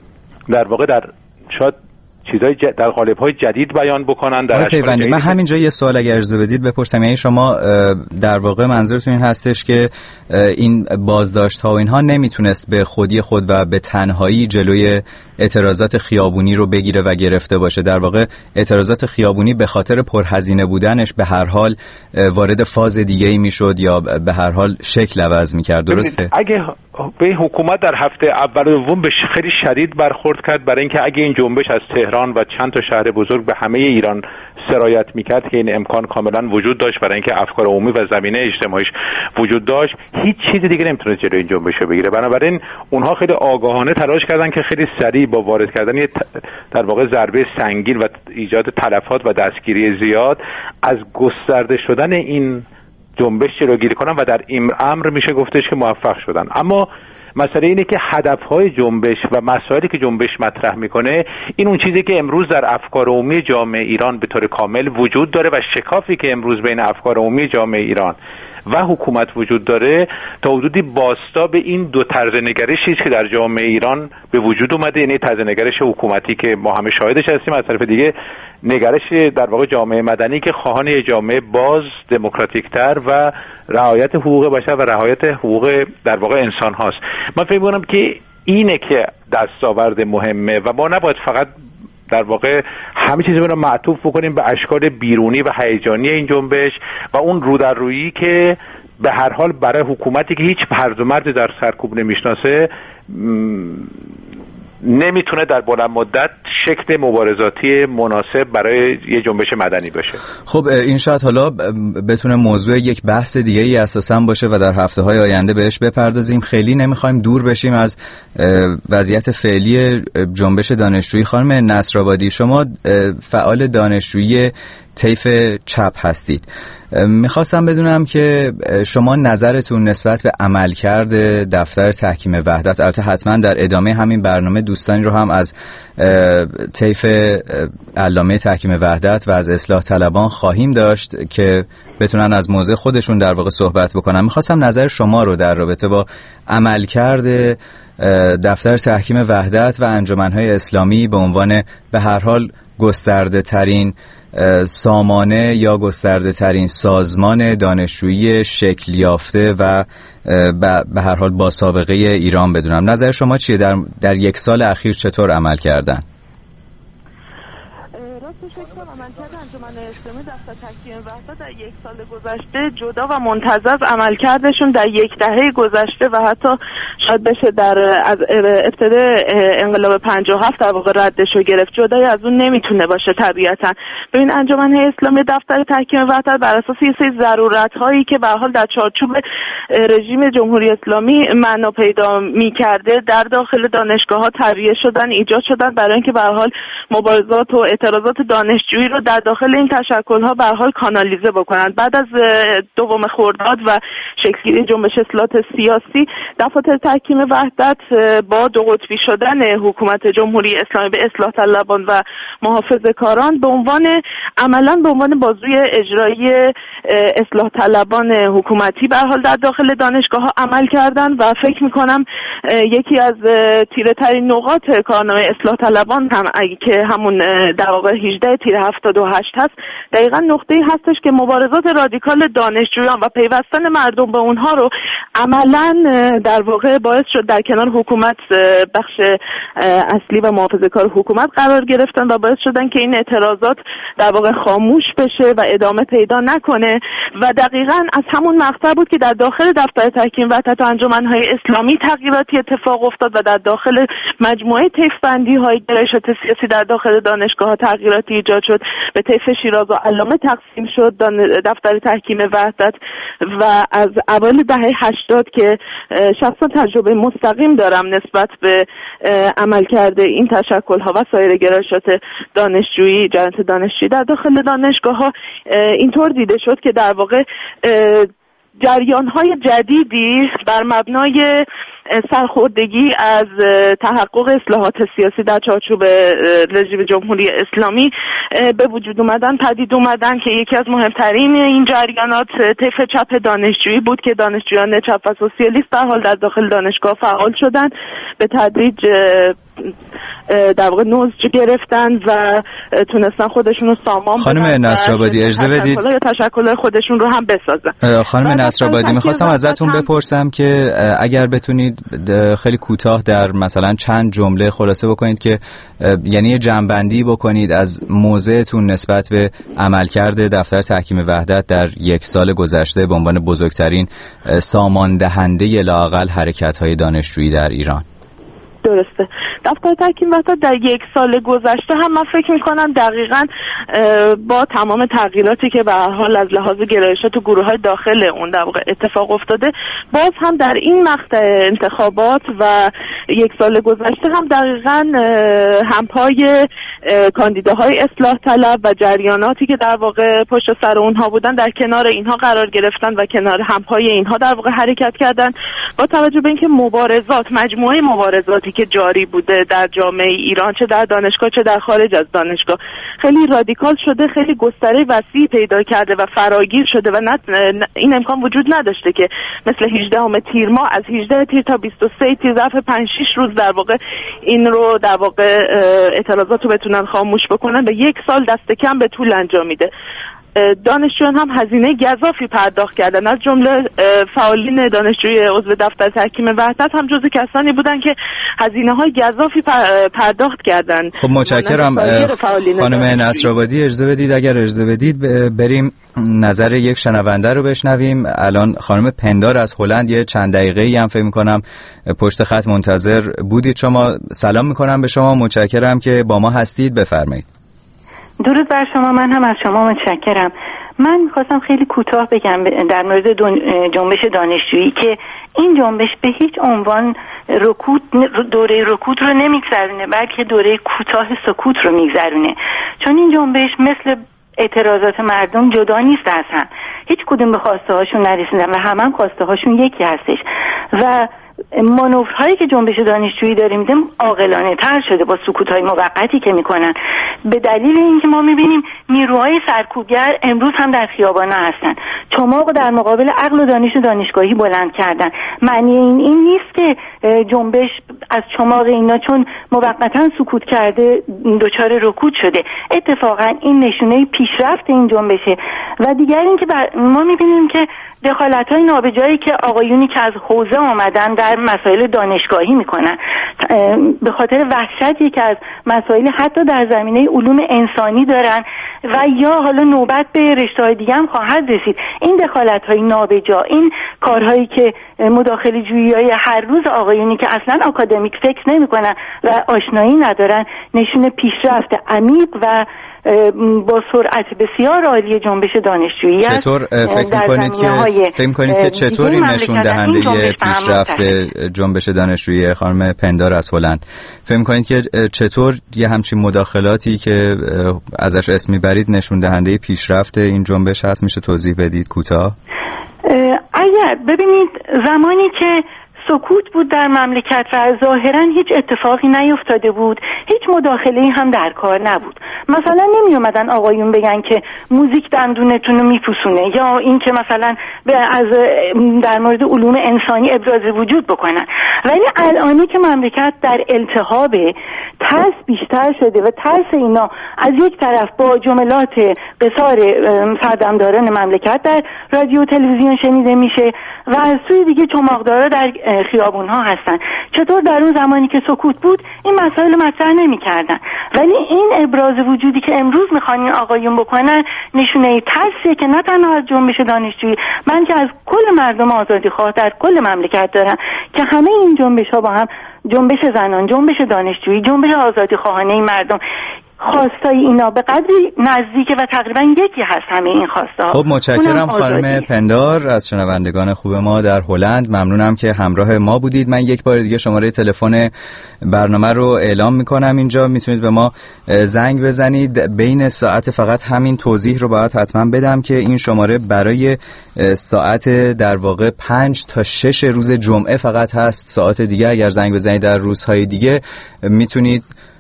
Speaker 13: در واقع در شاید چیزای در قالب‌های جدید بیان بکنن. در
Speaker 6: پیوندی من همینجا یه سوال اگر اجازه بدید بپرسم، یعنی شما در واقع منظورتون این هستش که این بازداشت‌ها و اینها نمیتونست به خودی خود و به تنهایی جلوی اعتراضات خیابونی رو بگیره و گرفته باشه، در واقع اعتراضات خیابونی به خاطر پرهزینه بودنش به هر حال وارد فاز دیگه‌ای میشد یا به هر حال شکل عوض می‌کرد، درسته؟
Speaker 13: اگه به حکومت در هفته اول و دوم به خیلی شدید برخورد کرد برای اینکه اگه این جنبش از تهران و چند تا شهر بزرگ به همه ایران سرایت میکرد که این امکان کاملا وجود داشت برای اینکه افکار عمومی و زمینه اجتماعیش وجود داشت، هیچ چیز دیگه نمیتونه جلوی این جنبش رو بگیره. بنابراین اونها خیلی آگاهانه تلاش کردن که خیلی سریع با وارد کردن در واقع ضربه سنگین و ایجاد تلفات و دستگیری زیاد از گسترده شدن این جنبش جلوگیری کنن و در این امر میشه گفتش که موفق شدن. اما مسئله اینه که هدفهای جنبش و مسائلی که جنبش مطرح میکنه این اون چیزی که امروز در افکار عمومی جامعه ایران به طور کامل وجود داره و شکافی که امروز بین افکار عمومی جامعه ایران و حکومت وجود داره تا حدودی بازتاب این دو طرز نگرشی که در جامعه ایران به وجود اومده، یعنی طرز نگرش حکومتی که ما همه شاهدش هستیم، از طرف دیگه نگرش در واقع جامعه مدنی که خواهان یه جامعه باز، دموکراتیک‌تر و رعایت حقوق بشر و رعایت حقوق در واقع انسان هاست. من فکر می‌کنم که اینه که دستاورد مهمه و ما نباید فقط در واقع همه چیز رو معطوف بکنیم به اشکال بیرونی و هیجانی این جنبش و اون رو در رویی که به هر حال برای حکومتی که هیچ هرز و مرزی در سرکوب نمیشناسه نمیتونه در بلند مدت شکل مبارزاتی مناسب برای یه جنبش مدنی باشه.
Speaker 6: خب این شاید حالا بتونه موضوع یک بحث دیگه ای اساساً باشه و در هفته‌های آینده بهش بپردازیم. خیلی نمیخوایم دور بشیم از وضعیت فعلی جنبش دانشجویی. خانم نصرآبادی، شما فعال دانشجویی طیف چپ هستید. میخواستم بدونم که شما نظرتون نسبت به عملکرد دفتر تحکیم وحدت، البته حتما در ادامه همین برنامه دوستانی رو هم از طیف علامه تحکیم وحدت و از اصلاح طلبان خواهیم داشت که بتونن از موضع خودشون در واقع صحبت بکنن. میخواستم نظر شما رو در رابطه با عملکرد دفتر تحکیم وحدت و انجمنهای اسلامی به عنوان به هر حال گسترده ترین سامانه یا گسترده ترین سازمان دانشجویی شکل یافته و به هر حال با سابقه ایران بدونم. نظر شما چیه؟ در یک سال اخیر چطور عمل کردن؟
Speaker 5: عملکرد انجمن اسلامی دفتر تحکیم وحدت در یک سال گذشته جدا و منتظم از عملکردشون در یک دهه گذشته و حتی شاید بشه از ابتدای انقلاب 57 در واقع ردش رو گرفت، جدای از اون نمیتونه باشه طبیعتا. ببین انجمن اسلامی دفتر تحکیم وحدت بر اساس یه سری ضرورت‌هایی که به هر حال در چارچوب رژیم جمهوری اسلامی معنا پیدا می‌کرده در داخل دانشگاه‌ها طبیعه شدن، ایجاد شدن برای اینکه به هر حال مبارزات و اعتراضات دانشجویی رو در داخل این تشکل‌ها به هر حال کانالیزه بکنند. بعد از 2 خرداد و شکل‌گیری جنبش اصلاحات سیاسی دفتر تحکیم وحدت با دو قطبی شدن حکومت جمهوری اسلامی به اصلاح طلبان و محافظه‌کاران عملاً به عنوان بازوی اجرایی اصلاح طلبان حکومتی به هر حال در داخل دانشگاه‌ها عمل کردن و فکر می‌کنم یکی از تیره‌ترین نقاط کارنامه اصلاح طلبان هم که همون در واقع 18 تیر 78 هست، دقیقاً نقطه‌ای هستش که مبارزات رادیکال دانشجویان و پیوستن مردم به اونها رو عملاً در واقع باعث شد در کنار حکومت بخش اصلی و محافظه‌کار حکومت قرار گرفتن و باعث شدن که این اعتراضات در واقع خاموش بشه و ادامه پیدا نکنه و دقیقاً از همون مقطع بود که در داخل دفتر تحکیم وحدت و انجمن‌های اسلامی تغییراتی اتفاق افتاد و در داخل مجموعه طیف‌بندی‌های گرایشات سیاسی در داخل دانشگاه‌ها تغییراتی ایجاد شد. به طیف شیراز و علامه تقسیم شد دفتر تحکیم وحدت و از اوایل دهه 80 که شخصا تجربه مستقیم دارم نسبت به عملکرد این تشکل‌ها و سایر گرایشات دانشجویی، جریانات دانشجویی در داخل دانشگاه‌ها اینطور دیده شد که در واقع جریان‌های جدیدی بر مبنای سرخوردگی از تحقق اصلاحات سیاسی در چارچوب رژیم جمهوری اسلامی به وجود اومدن، پدید اومدن که یکی از مهمترین این جریانات طیف چپ دانشجویی بود که دانشجویان چپ و سوسیالیست در حال در داخل دانشگاه فعال شدن، به تدریج در واقع نوزج گرفتن و تونستن خودشون رو سامان
Speaker 6: خانم نصرآبادی اجازه بدید
Speaker 5: یا تشکل خودشون رو هم بسازن.
Speaker 6: خانم نصرآبادی می‌خواستم ازتون بپرسم که اگر بتونید خیلی کوتاه در مثلا چند جمله خلاصه بکنید که یعنی جمع‌بندی بکنید از موضعتون نسبت به عملکرد دفتر تحکیم وحدت در یک سال گذشته به عنوان بزرگترین سامان دهنده لااقل حرکت‌های دانشجویی در ایران.
Speaker 5: درسته. دفتر تحکیم وحدت در یک سال گذشته هم من فکر میکنم دقیقاً با تمام تغییراتی که به هر حال از لحاظ گرایشات و گروه‌های داخل اون در واقع اتفاق افتاده، باز هم در این مقطع انتخابات و یک سال گذشته هم دقیقاً همپای کاندیداهای اصلاح طلب و جریاناتی که در واقع پشت سر اونها بودن در کنار اینها قرار گرفتن و کنار همپای اینها در واقع حرکت کردن. با توجه به اینکه مجموعه مبارزاتی که جاری بوده در جامعه ایران، چه در دانشگاه چه در خارج از دانشگاه، خیلی رادیکال شده، خیلی گستره وسیع پیدا کرده و فراگیر شده و این امکان وجود نداشته که مثل 18 تیر ماه از 18 تیر تا 23 تیر ظرف 5-6 روز در واقع این رو در واقع اعتراضات رو بتونن خاموش بکنن. به یک سال دست کم به طول انجامیده. دانشجویان هم هزینه گزافی پرداخت کردن، از جمله فعالین دانشجوی عضو دفتر تحکیم وحدت هم جزو کسانی بودن که هزینه‌های گزافی پرداخت کردن.
Speaker 6: خب متشکرم خانم نصرآبادی. اجازه بدید اگر اجازه بدید بریم نظر یک شنونده رو بشنویم. الان خانم پندار از هلند یه چند دقیقه‌ای هم فکر می‌کنم پشت خط منتظر بودید. شما سلام می‌کنم به شما، متشکرم که با ما هستید، بفرمایید.
Speaker 16: درود بر شما. من هم از شما متشکرم. من می‌خواستم خیلی کوتاه بگم در مورد جنبش دانشجویی که این جنبش به هیچ عنوان دوره رکود رو نمیگذرونه، بلکه دوره کوتاه سکوت رو میگذرونه، چون این جنبش مثل اعتراضات مردم جدا نیست از هم. هیچ کدوم به خواسته هاشون نرسیدن و هم خواسته هاشون یکی هستش و مانورهایی که جنبش دانشجویی داره میده عاقلانه تر شده با سکوت‌های موقتی که میکنن، به دلیل اینکه ما میبینیم نیروهای سرکوبگر امروز هم در خیابانا هستن، چماق در مقابل عقل و دانش دانشگاهی بلند کردن. معنی این نیست که جنبش از چماق اینا چون موقتا سکوت کرده دچار رکود شده. اتفاقا این نشونه پیشرفت این جنبشه. و دیگر اینکه ما میبینیم که دخالت‌های نابجایی که آقایونی که از حوزه آمدن در مسائل دانشگاهی میکنن به خاطر وحشتی که از مسائل حتی در زمینه علوم انسانی دارن و یا حالا نوبت به رشته‌های دیگه هم خواهد رسید. این دخالت‌های نابجا، این کارهایی که مداخله جویی‌های هر روز آقایونی که اصلا آکادمیک فکر نمی‌کنن و آشنایی ندارن نشون پیشرفت عمیق و با سرعت بسیار عالی جنبش دانشجویی است.
Speaker 6: چطور فکر می‌کنید که چطور این نشون دهنده پیشرفت جنبش دانشجویی خانم پندار از هلند؟ فکر می‌کنید که چطور یه همچین مداخلاتی که ازش اسم می‌برید نشون دهنده پیشرفت این جنبش هست؟ میشه توضیح بدید کوتاه؟
Speaker 16: اگر ببینید زمانی که سکوت بود در مملکت و ظاهرا هیچ اتفاقی نیفتاده بود، هیچ مداخله‌ای هم در کار نبود. مثلا نمی اومدن آقایون بگن که موزیک دندونتون رو میپوسونه یا این که مثلا از در مورد علوم انسانی ابراز وجود بکنن. ولی الانی که مملکت در التهاب، ترس بیشتر شده و ترس اینا از یک طرف با جملات قصار سردمداران مملکت در رادیو و تلویزیون شنیده میشه و از سوی دیگه چماقدارا در خیابون ها هستن. چطور در اون زمانی که سکوت بود این مسائل مطرح نمی‌کردن؟ ولی این ابراز وجودی که امروز میخوان این آقایون بکنن نشونه ترسیه که نه تنها از جنبش دانشجویی بلکه از کل مردم آزادیخواه در کل مملکت دارن که همه این جنبش‌ها با هم، جنبش زنان، جنبش دانشجویی، جنبش آزادیخواهانه مردم، خواستای اینا به قدری نزدیکه و تقریبا یکی هست همه این خواستا.
Speaker 6: خب متشکرم خانم پندار از شنوندگان خوب ما در هلند. ممنونم که همراه ما بودید. من یک بار دیگه شماره تلفن برنامه رو اعلام میکنم اینجا، میتونید به ما زنگ بزنید. بین ساعت فقط همین توضیح رو باید حتما بدم که این شماره برای ساعت در واقع 5 تا 6 روز جمعه فقط هست. ساعت دیگه اگر زنگ بزنید در روزهای دیگه میتونید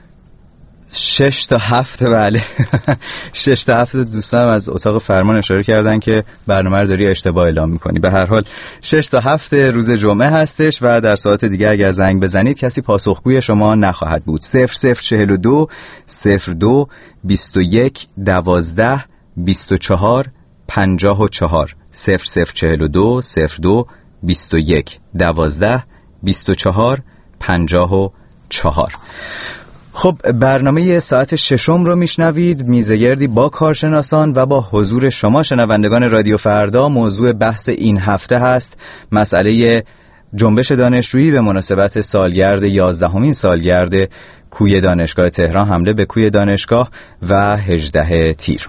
Speaker 6: 6 تا 7. بله 6 تا 7 دوستان از اتاق فرمان اشاره کردن که برنامه رو داری اشتباه اعلام میکنی. به هر حال 6 تا 7 روز جمعه هستش و در ساعت دیگه اگر زنگ بزنید کسی پاسخگوی شما نخواهد بود. 0042 02 21 12 24 54 0042 02 21 12 24 54. خب برنامه ساعت 6 رو میشنوید، میزگردی با کارشناسان و با حضور شما شنوندگان رادیو فردا. موضوع بحث این هفته هست مسئله جنبش دانشجویی به مناسبت سالگرد 11مین سالگرد کوی دانشگاه تهران، حمله به کوی دانشگاه و 18 تیر.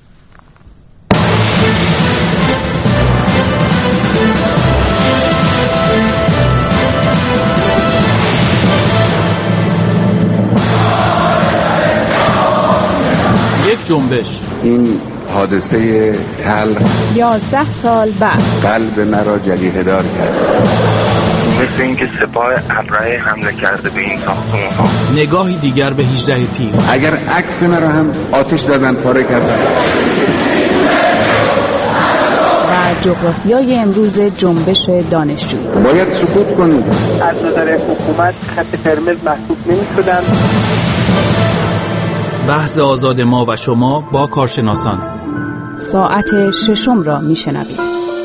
Speaker 10: جنبش.
Speaker 9: این حادثه تلخ
Speaker 11: 11 سال بعد
Speaker 9: قلب مرا جریحه دار کرد.
Speaker 7: مثل اینکه سپاه ابرهه حمله کرده به این ساختمان‌ها.
Speaker 10: نگاهی دیگر به 18 تیر.
Speaker 9: اگر عکس مرا هم آتش زدن پاره کردن.
Speaker 11: و جغرافیای امروز جنبش دانشجویی.
Speaker 9: باید سکوت کنید.
Speaker 12: از نظر حکومت خط قرمز محسوب نمی‌شدن.
Speaker 10: بحث آزاد ما و شما با کارشناسان.
Speaker 11: ساعت 6 را میشنوید.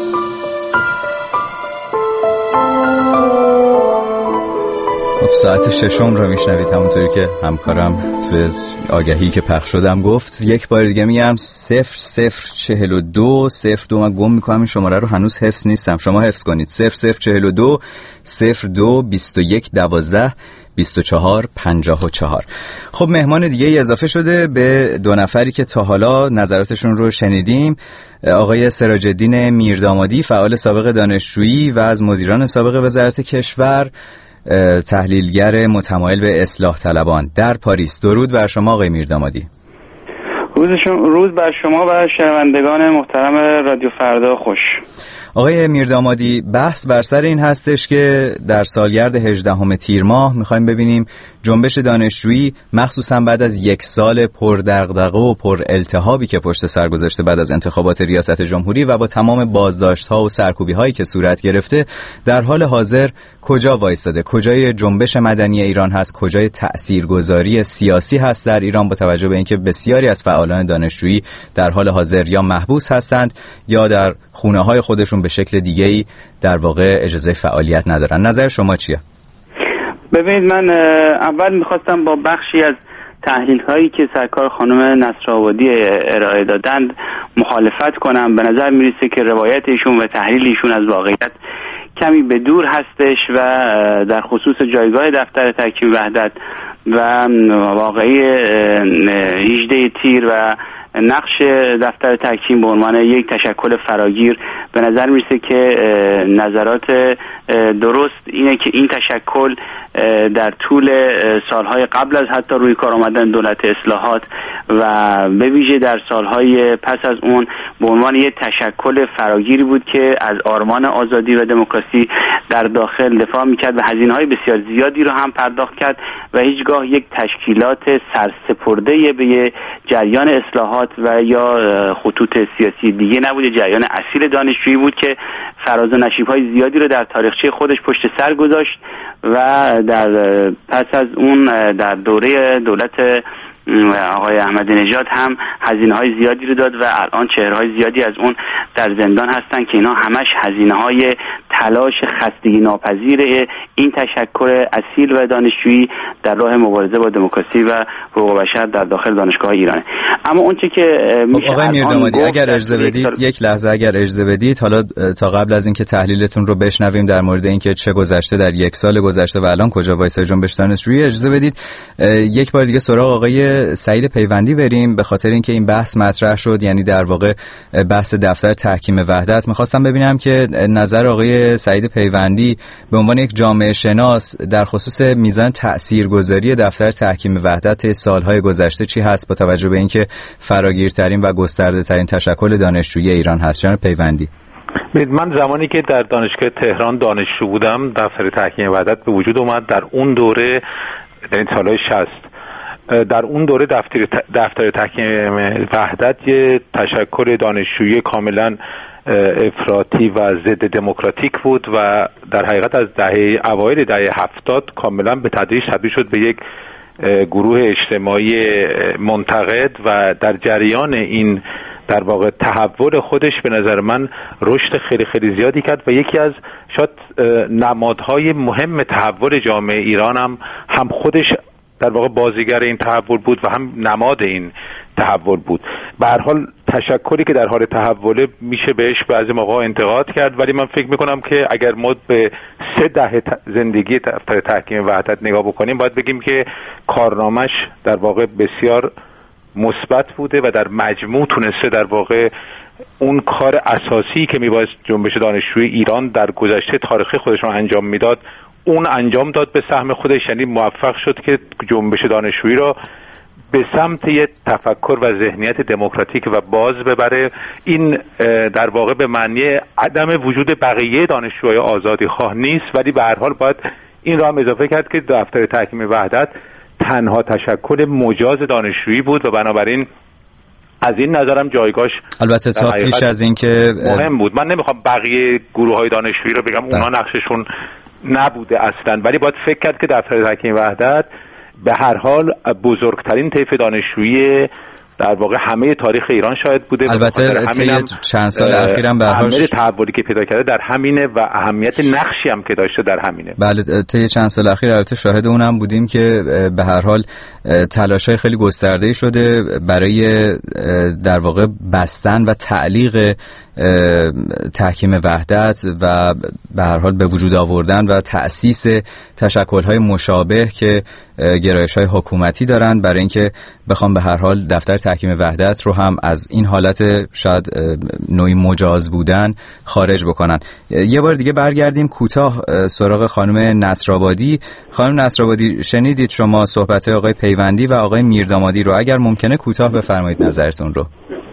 Speaker 6: ساعت 6 را میشنوید، همونطوری که همکارم توی آگهی که پخش شدم گفت. یک بار دیگه میگم 0042 02. من گم میکنم این شماره رو، هنوز حفظ نیستم، شما حفظ کنید. 0042 02 21 12 24 54. خب مهمان دیگه اضافه شده به 2 نفری که تا حالا نظراتشون رو شنیدیم. آقای سراج‌الدین میردامادی، فعال سابق دانشجویی و از مدیران سابق وزارت کشور، تحلیلگر متمایل به اصلاح طلبان در پاریس. درود بر شما آقای میردامادی.
Speaker 14: روز بر شما و شنوندگان محترم رادیو فردا خوش.
Speaker 6: آقای میردامادی، بحث بر سر این هستش که در سالگرد 18 تیر ماه میخوایم ببینیم جنبش دانشجویی مخصوصا بعد از 1 سال پر دغدغه و پر التهابی که پشت سر گذاشته بعد از انتخابات ریاست جمهوری و با تمام بازداشت‌ها و سرکوبی‌هایی که صورت گرفته، در حال حاضر کجا وایساده؟ کجای جنبش مدنی ایران هست؟ کجای تأثیرگذاری سیاسی هست در ایران، با توجه به اینکه بسیاری از فعالان دانشجویی در حال حاضر یا محبوس هستند یا در خونه‌های خودشون به شکل دیگه‌ای در واقع اجازه فعالیت ندارن؟ نظر شما چیه؟
Speaker 14: ببینید، من اول میخواستم با بخشی از تحلیل هایی که سرکار خانم نصرآبادی ارائه دادند مخالفت کنم. به نظر میرسه که روایت ایشون و تحلیل ایشون از واقعیت کمی به دور هستش و در خصوص جایگاه دفتر تحکیم وحدت و واقعی 18 تیر و
Speaker 17: نقش دفتر تحکیم به عنوان یک تشکل فراگیر به نظر میرسه که نظرات درست اینه که این تشکل در طول سالهای قبل از حتی روی کار آمدن دولت اصلاحات و به ویژه در سالهای پس از اون به عنوان یک تشکل فراگیری بود که از آرمان آزادی و دموکراسی در داخل دفاع میکرد و هزینه‌های بسیار زیادی رو هم پرداخت کرد و هیچگاه یک تشکیلات سرسپرده به جریان اصلاحات و یا خطوط سیاسی دیگه نبود. جریان اصیل دانشجویی بود که فراز و نشیب‌های زیادی رو در تاریخچه خودش پشت سر گذاشت و در پس از اون در دوره دولت آقای احمدی نژاد هم هزینه‌های زیادی رو داد و الان چهره‌های زیادی از اون در زندان هستن که اینا همش هزینه‌های تلاش خستگی ناپذیر این تشکل اصیل و دانشجویی در راه مبارزه با دموکراسی و حقوق بشر در داخل دانشگاه ایرانه. اما اون چیزی که میشه
Speaker 6: آقای میردامادی اگر اجازه بدید یک لحظه اگر اجازه بدید حالا تا قبل از اینکه تحلیلتون رو بشنویم در مورد اینکه چه گذشته در یک سال گذشته و الان کجا وایسه جنبش دانشجویی، اجازه بدید یک بار دیگه سراغ آقای سعید پیوندی بریم، به خاطر اینکه این بحث مطرح شد، یعنی در واقع بحث دفتر تحکیم وحدت. می‌خواستم ببینم که نظر آقای سعید پیوندی به عنوان یک جامعه شناس در خصوص میزان تاثیرگذاری دفتر تحکیم وحدت سالهای گذشته چی هست با توجه به اینکه فراگیرترین و گسترده‌ترین تشکل دانشجویی ایران هست. جناب پیوندی،
Speaker 13: من زمانی که در دانشگاه تهران دانشجو بودم دفتر تحکیم وحدت به وجود اومد. در اون دوره در سالهای 60 در اون دوره دفتر تحکیم وحدت یه تشکل دانشجویی کاملا افراطی و ضد دموکراتیک بود و در حقیقت از اوایل دهه 70 کاملا به تدریج تبدیل شد به یک گروه اجتماعی منتقد و در جریان این در واقع تحول خودش به نظر من رشد خیلی خیلی زیادی کرد و یکی از شاید نمادهای مهم تحول جامعه ایران هم خودش در واقع بازیگر این تحول بود و هم نماد این تحول بود. به هر حال تشکلی که در حال تحوله میشه بهش بعضی موقع انتقاد کرد، ولی من فکر میکنم که اگر ما به 3 دهه زندگی دفتر تحکیم وحدت نگاه بکنیم باید بگیم که کارنامش در واقع بسیار مثبت بوده و در مجموع تونسته در واقع اون کار اساسی که میبایست جنبش دانشجویی ایران در گذشته تاریخی خودشون انجام میداد اون انجام داد به سهم خودش، یعنی موفق شد که جنبش دانشجویی را به سمت یک تفکر و ذهنیت دموکراتیک و باز ببره. این در واقع به معنی عدم وجود بقیه دانشجوهای آزادی خواه نیست، ولی به هر حال باید این را هم اضافه کرد که دفتر تحکیم وحدت تنها تشکل مجاز دانشجویی بود و بنابراین از این نظرم جایگاهش
Speaker 6: البته تا پیش از این که
Speaker 13: مهم بود. من نمیخوام بقیه گروه‌های دانشجویی رو بگم اونا نقششون نبوده اصلا، ولی باید فکر کرد که دفتر تحکیم وحدت به هر حال بزرگترین طیف دانشجویی در واقع همه تاریخ ایران شاید بوده.
Speaker 6: البته طی چند سال اخیرم به هر حال
Speaker 13: تحولی که پیدا کرده در همینه و اهمیت نقشی هم که داشته در همینه.
Speaker 6: بله طی چند سال اخیر البته شاهد اونم بودیم که به هر حال تلاش‌های خیلی گسترده‌ای شده برای در واقع بستن و تعلیق تحکیم وحدت و به هر حال به وجود آوردن و تأسیس تشکل‌های مشابه که گرایش‌های حکومتی دارن برای اینکه بخوام به هر حال دفتر تحکیم وحدت رو هم از این حالت شاید نوعی مجاز بودن خارج بکنن. یه بار دیگه برگردیم کوتاه سراغ خانم نصرآبادی. خانم نصرآبادی شنیدید شما صحبت آقای پیوندی و آقای میردامادی رو، اگر ممکنه کوتاه بفرمایید نظرتون رو.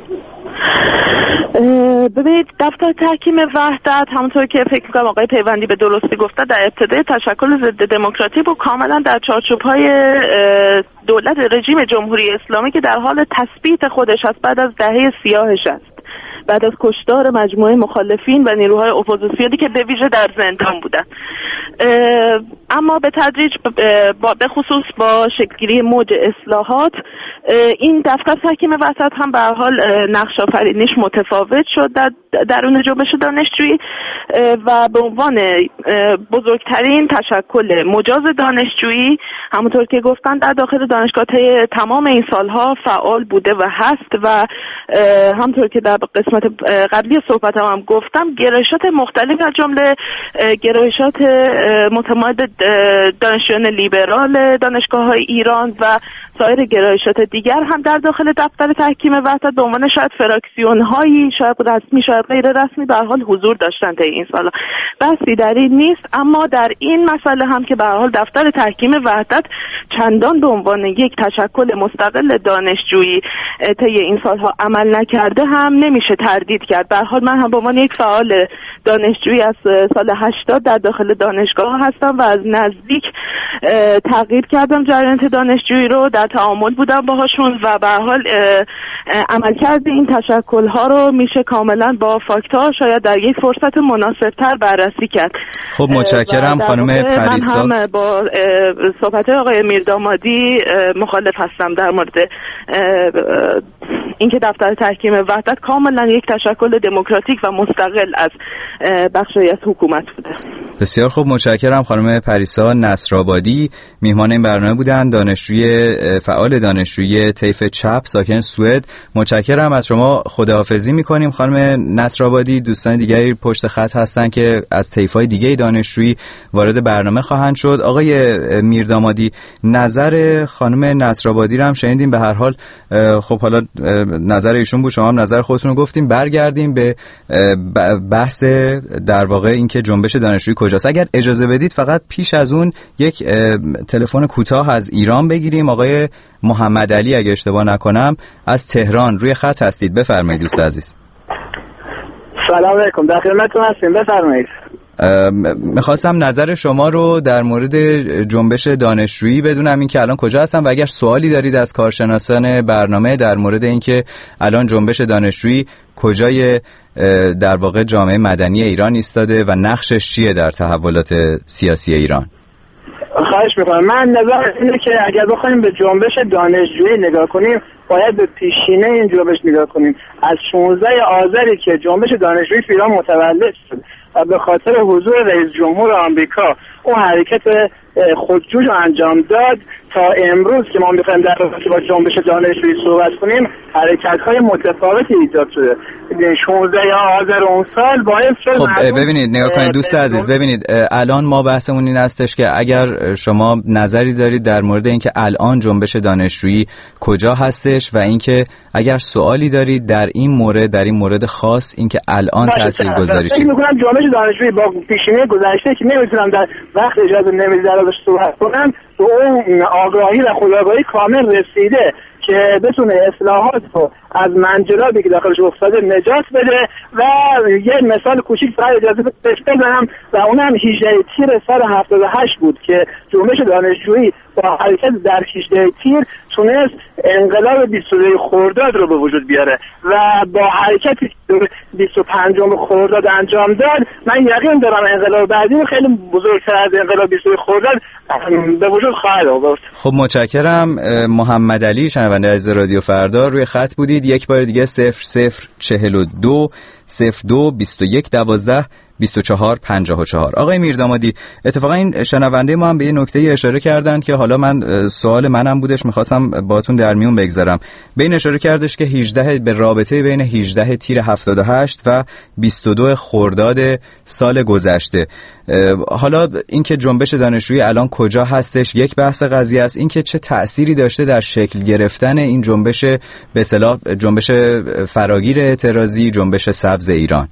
Speaker 5: ببینید دفتر تحکیم وحدت همونطور که فکر می‌کنم آقای پیوندی به درستی گفته در ابتدای تشکل ضد دموکراتی بود، کاملا در چارچوب‌های دولت رژیم جمهوری اسلامی که در حال تثبیت خودش است بعد از دهه سیاهش است، بعد از کشتار مجموعه مخالفین و نیروهای اپوزیسیونی که به ویژه در زندان بودند. اما به تدریج به خصوص با شکلگیری موج اصلاحات این دفتر تحکیم وحدت هم به هر حال نقش آفرینیش متفاوت شد در درون جنبش دانشجویی و به عنوان بزرگترین تشکل مجاز دانشجویی همونطور که گفتن در داخل دانشگاه تمام این سالها فعال بوده و هست و همونطور که در قسمت قبلی صحبتم هم گفتم گرایشات مختلف از جمله گرایشات متمایل دانشجویان لیبرال دانشگاه‌های ایران و سایر گرایشات دیگر هم در داخل دفتر تحکیم وحدت به عنوان شاید فراکسیون‌هایی، شاید رسمی شاید غیر رسمی، به هر حال حضور داشتند این سالا. بحثی در این نیست، اما در این مسئله هم که به هر حال دفتر تحکیم وحدت چندان به عنوان یک تشکل مستقل دانشجویی طی این سالها عمل نکرده هم نمیشه تردید کرد. به هر حال من هم به عنوان یک فعال دانشجویی از سال 80 در داخل دانشگاه هستم و از نزدیک تغییر کردم جریانات دانشجویی رو، در تعامل بودم باهاشون و به هر حال عملکرد این تشکل‌ها رو میشه کاملا با فاکت‌ها شاید در یک فرصت مناسب‌تر بررسی کرد.
Speaker 6: خب متشکرم خانم پریسا.
Speaker 5: من هم با صحبت آقای میردامادی مخالف هستم در مورد اینکه دفتر تحکیم وحدت کاملا یک تشکل دموکراتیک و مستقل از بخشی از حکومت بوده.
Speaker 6: بسیار خوب متشکرم خانم پریسا نصرآبادی میهمان این برنامه بودن، دانشجوی فعال دانشجویی طیف چپ ساکن سوئد. متشکرم از شما، خداحافظی میکنیم خانم نصرآبادی. دوستان دیگری پشت خط هستن که از طیف‌های دیگه دانشجویی وارد برنامه خواهند شد. آقای میردامادی، نظر خانم نصرآبادی رو هم شنیدیم، به هر حال خب حالا نظر ایشون بود، شما هم نظر خودتون رو گفتیم. برگردیم به بحث در واقع اینکه جنبش دانشجویی کجاست. اگر اجازه بدید فقط پیش از اون یک تلفن کوتاه از ایران بگیریم. آقای محمد علی اگه اشتباه نکنم از تهران روی خط هستید، بفرمایید دوست عزیز.
Speaker 18: سلام علیکم، در خدمتتون هستیم، بفرمایید.
Speaker 6: میخواستم نظر شما رو در مورد جنبش دانشجویی بدونم، این که الان کجا هستن و اگر سوالی دارید از کارشناسان برنامه در مورد اینکه الان جنبش دانشجویی کجای در واقع جامعه مدنی ایران ایستاده و نقشش چیه در تحولات سیاسی ایران.
Speaker 18: خواهش میکنم. من نظر اینه که اگر بخوایم به جنبش دانشجویی نگاه کنیم باید به پیشینه این جنبش نگاه کنیم. از 16 آذری که جنبش دانشجویی ایران متولد شد و به خاطر حضور رئیس جمهور آمریکا اون حرکت خودجوش رو انجام داد تا امروز که ما میخوایم در رابطه با جنبش دانشجویی صحبت کنیم، حرکت‌های متفاوتی ایجاد شده. 16 آذر اون سال باعث شد.
Speaker 6: خب ببینید، نگاه کنید دوست عزیز، ببینید الان ما بحثمون این هستش که اگر شما نظری دارید در مورد اینکه الان جنبش دانشجویی کجا هستش و اینکه اگر سوالی دارید در این مورد خاص، اینکه الان تاثیرگذاری چیه.
Speaker 18: فکر می‌کنم جنبش دانشجویی با پیشینه گذشته که نمی‌تونم در وقت اجازه نمی‌دید در موردش صحبت کنم، به اون آگاهی و خودآگاهی کامل رسیده که بتونه اصلاحات رو از منجلابی که داخلش افتاده نجات بده. و یه مثال کوچیک فقط اجازه بزنم و اونم 18 تیر سال 78 بود که جنبش دانشجویی با حرکت در 18 تیر تونست انقلاب 22 خرداد رو به وجود بیاره و با حرکت 25 خرداد انجام داد. من یقین دارم انقلاب بعدی خیلی بزرگتر از انقلاب 22 خرداد به وجود خواهد آورد.
Speaker 6: خب متشکرم. محمد علی شنونده از رادیو فردا روی خط بودید. یک بار دیگه 0042 02 21 12 24 54. آقای میردامادی، اتفاقا این شنونده ما هم به یه نکته اشاره کردن که حالا من سوال منم بودش، میخواستم باهاتون در میون بگذارم. به این اشاره کردش که 18 به رابطه بین 18 تیر 78 و 22 خرداد سال گذشته. حالا اینکه جنبش دانشجویی الان کجا هستش یک بحث قضیه است، اینکه چه تأثیری داشته در شکل گرفتن این جنبش، به اصطلاح جنبش فراگیر اعتراضی، جنبش سبز ایران.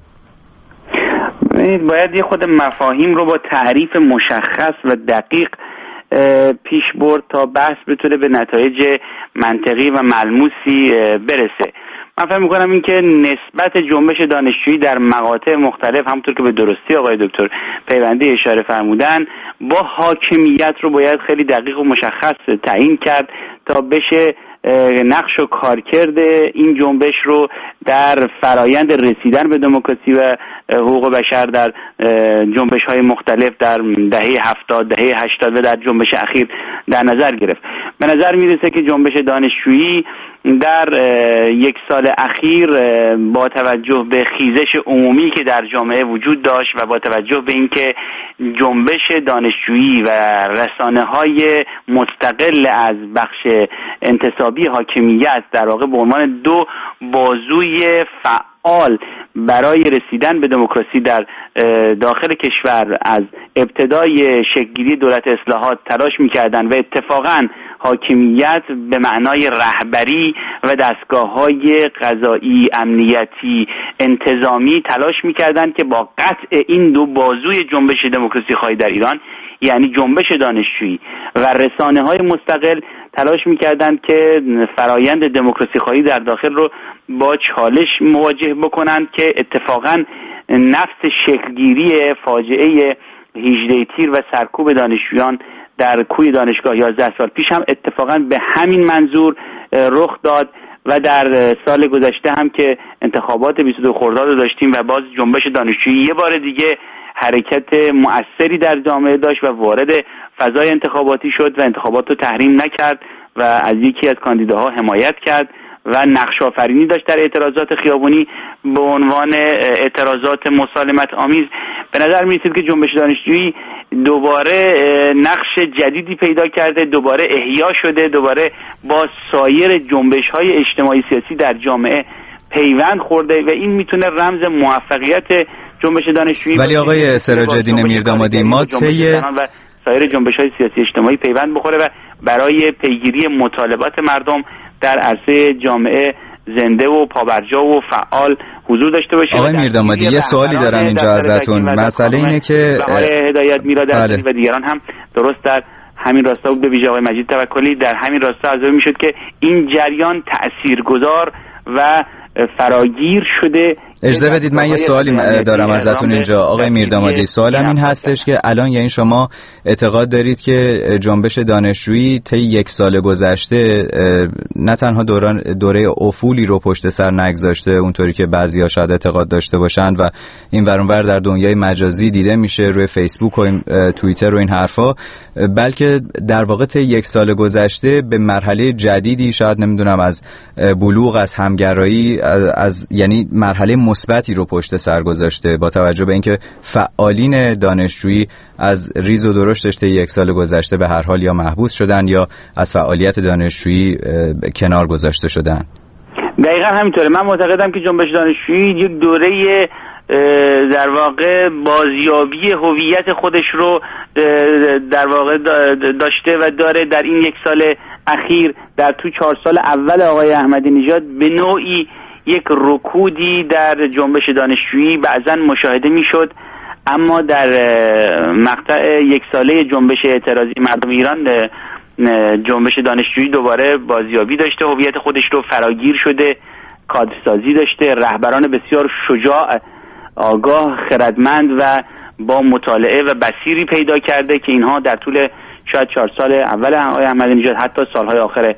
Speaker 17: باید یه خود مفاهیم رو با تعریف مشخص و دقیق پیش برد تا بحث بتونه به نتایج منطقی و ملموسی برسه. من فکر می‌کنم این که نسبت جنبش دانشجویی در مقاطع مختلف، همونطور که به درستی آقای دکتر پیوندی اشاره فرمودن، با حاکمیت رو باید خیلی دقیق و مشخص تعیین کرد تا بشه نقش و کارکرد این جنبش رو در فرایند رسیدن به دموکراسی و حقوق بشر در جنبش‌های مختلف در دهه 70 دهه 80 و در جنبش اخیر در نظر گرفت. به نظر میرسه که جنبش دانشجویی در یک سال اخیر با توجه به خیزش عمومی که در جامعه وجود داشت و با توجه به اینکه جنبش دانشجویی و رسانه‌های مستقل از بخش انتصابی حاکمیت در واقع به عنوان دو بازوی فعال فعال برای رسیدن به دموکراسی در داخل کشور از ابتدای شکل‌گیری دولت اصلاحات تلاش می‌کردند و اتفاقاً حاکمیت به معنای رهبری و دستگاه‌های قضایی، امنیتی، انتظامی تلاش می‌کردند که با قطع این دو بازوی جنبش دموکراسی خواهی در ایران، یعنی جنبش دانشجویی و رسانه‌های مستقل، تلاش می‌کردند که فرایند دموکراسی خواهی در داخل رو با چالش مواجه بکنند که اتفاقاً نفس شکلگیری فاجعه 18 تیر و سرکوب دانشجویان در کوی دانشگاه 11 سال پیش هم اتفاقاً به همین منظور رخ داد و در سال گذشته هم که انتخابات 22 خرداد رو داشتیم و باز جنبش دانشجویی یه بار دیگه حرکت مؤثری در جامعه داشت و وارد فضای انتخاباتی شد و انتخابات رو تحریم نکرد و از یکی از کاندیداها حمایت کرد و نقش آفرینی داشت در اعتراضات خیابانی به عنوان اعتراضات مسالمت آمیز. به نظر می‌رسید که جنبش دانشجویی دوباره نقش جدیدی پیدا کرده، دوباره احیا شده، دوباره با سایر جنبش‌های اجتماعی سیاسی در جامعه پیوند خورده و این میتونه رمز موفقیت جنبش دانشجویی.
Speaker 6: ولی آقای سراج‌الدین میردامادی، ما طی
Speaker 17: و سایر جنبش‌های سیاسی اجتماعی پیوند بخوره و برای پیگیری مطالبات مردم در عرصه جامعه زنده و پابرجا و فعال حضور داشته باشه.
Speaker 6: آقای میردامادی، یه سوالی دارم اینجا ازتون. مسئله اینه که
Speaker 17: هدایت میلاد عزیزی و دیگران هم درست در همین راستا بود، به ویژه آقای مجید توکلی در همین راستا ارزیابی میشد که این جریان تاثیرگذار و فراگیر شده.
Speaker 6: اجازه بدید من یه سوالی دارم ازتون اینجا آقای میردامادی. سوالم این هستش که الان یعنی شما اعتقاد دارید که جنبش دانشجویی طی یک سال گذشته نه تنها دوره افولی رو پشت سر نگذاشته اونطوری که بعضیا شاید اعتقاد داشته باشند و این ور اونور در دنیای مجازی دیده میشه روی فیسبوک و توییتر و این حرفا، بلکه در واقع طی یک سال گذشته به مرحله جدیدی، شاید نمیدونم از بلوغ، از همگرایی، از یعنی مرحله مثبتی رو پشت سر گذاشته با توجه به اینکه فعالین دانشجویی از ریز و درشتش طی یک سال گذشته به هر حال یا محبوس شدن یا از فعالیت دانشجویی کنار گذاشته شدن.
Speaker 17: دقیقا همینطوره. من معتقدم که جنبش دانشجویی یک دوره در واقع بازیابی هویت خودش رو در واقع داشته و داره. در این یک سال اخیر، در تو 4 سال اول آقای احمدی نژاد، به نوعی یک رکودی در جنبش دانشجویی بعضا مشاهده میشد، اما در مقطع یک ساله جنبش اعتراضی مردم ایران جنبش دانشجویی دوباره بازیابی داشته، هویت خودش رو فراگیر شده، کادرسازی داشته، رهبران بسیار شجاع، آگاه، خردمند و با مطالعه و بصیری پیدا کرده که اینها در طول شاید 4 سال اول آقای احمدی نژاد حتی سالهای آخر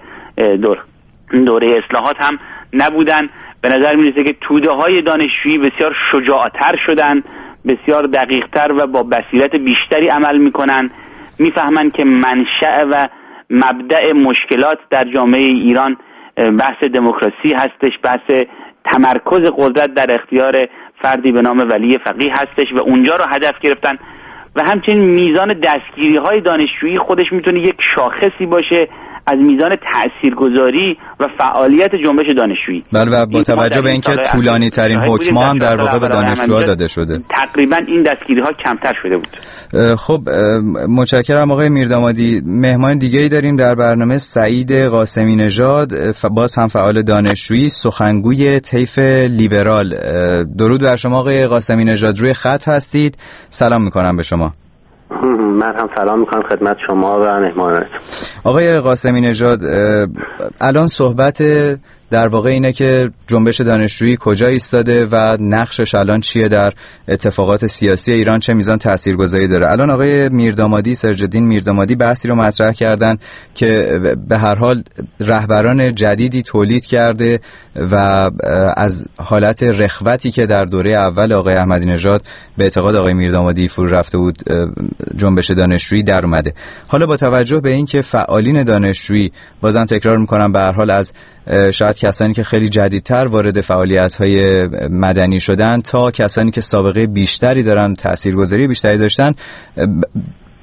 Speaker 17: دوره اصلاحات هم نبودن. به نظر میرسه که توده های دانشجویی بسیار شجاعتر شدن، بسیار دقیقتر و با بصیرت بیشتری عمل میکنن، میفهمن که منشأ و مبدأ مشکلات در جامعه ایران بحث دموکراسی هستش، بحث تمرکز قدرت در اختیار فردی به نام ولی فقیه هستش و اونجا رو هدف گرفتن و همچنین میزان دستگیری های دانشجویی خودش میتونه یک شاخصی باشه از میزان تاثیرگذاری و فعالیت جنبش دانشجویی.
Speaker 6: بله، و با توجه به اینکه طولانی ترین حکم‌ها هم در واقع به دانشجوها داده شده،
Speaker 17: تقریبا این دستگیری‌ها کمتر شده بود.
Speaker 6: خب متشکرم آقای میردامادی. مهمان دیگه‌ای داریم در برنامه، سعید قاسمی نژاد، باز هم فعال دانشجویی، سخنگوی طیف لیبرال. درود بر شما آقای قاسمی نژاد، روی خط هستید. سلام می‌کنم به شما.
Speaker 19: من هم سلام میکنم خدمت شما و مهمانات.
Speaker 6: آقای قاسمی نژاد، الان صحبت در واقع اینه که جنبش دانشجویی کجا ایستاده و نقشش الان چیه در اتفاقات سیاسی ایران، چه میزان تاثیرگذاری داره. الان آقای میردامادی، سراج‌الدین میردامادی بحثی رو مطرح کردن که به هر حال رهبران جدیدی تولید کرده و از حالت رخوتی که در دوره اول آقای احمدی نژاد به اعتقاد آقای میردامادی فرو رفته بود جنبش دانشجویی در اومده. حالا با توجه به اینکه فعالین دانشجویی، بازم تکرار میکنم، به هر حال از شاید کسانی که خیلی جدیدتر وارد فعالیت‌های مدنی شدن تا کسانی که سابقه بیشتری دارن، تاثیرگذاری بیشتری داشتن،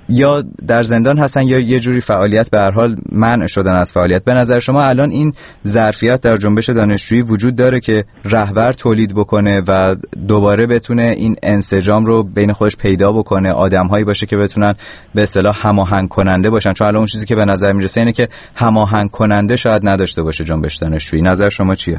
Speaker 6: یا در زندان هستن یا یه جوری فعالیت به هر حال منع شدن از فعالیت. به نظر شما الان این ظرفیت در جنبش دانشجویی وجود داره که رهبر تولید بکنه و دوباره بتونه این انسجام رو بین خودش پیدا بکنه، آدم‌هایی باشه که بتونن به اصطلاح هماهنگ کننده باشن؟ چون الان اون چیزی که به نظر میرسه اینه که هماهنگ کننده شاید نداشته باشه جنبش دانشجویی. نظر شما چیه؟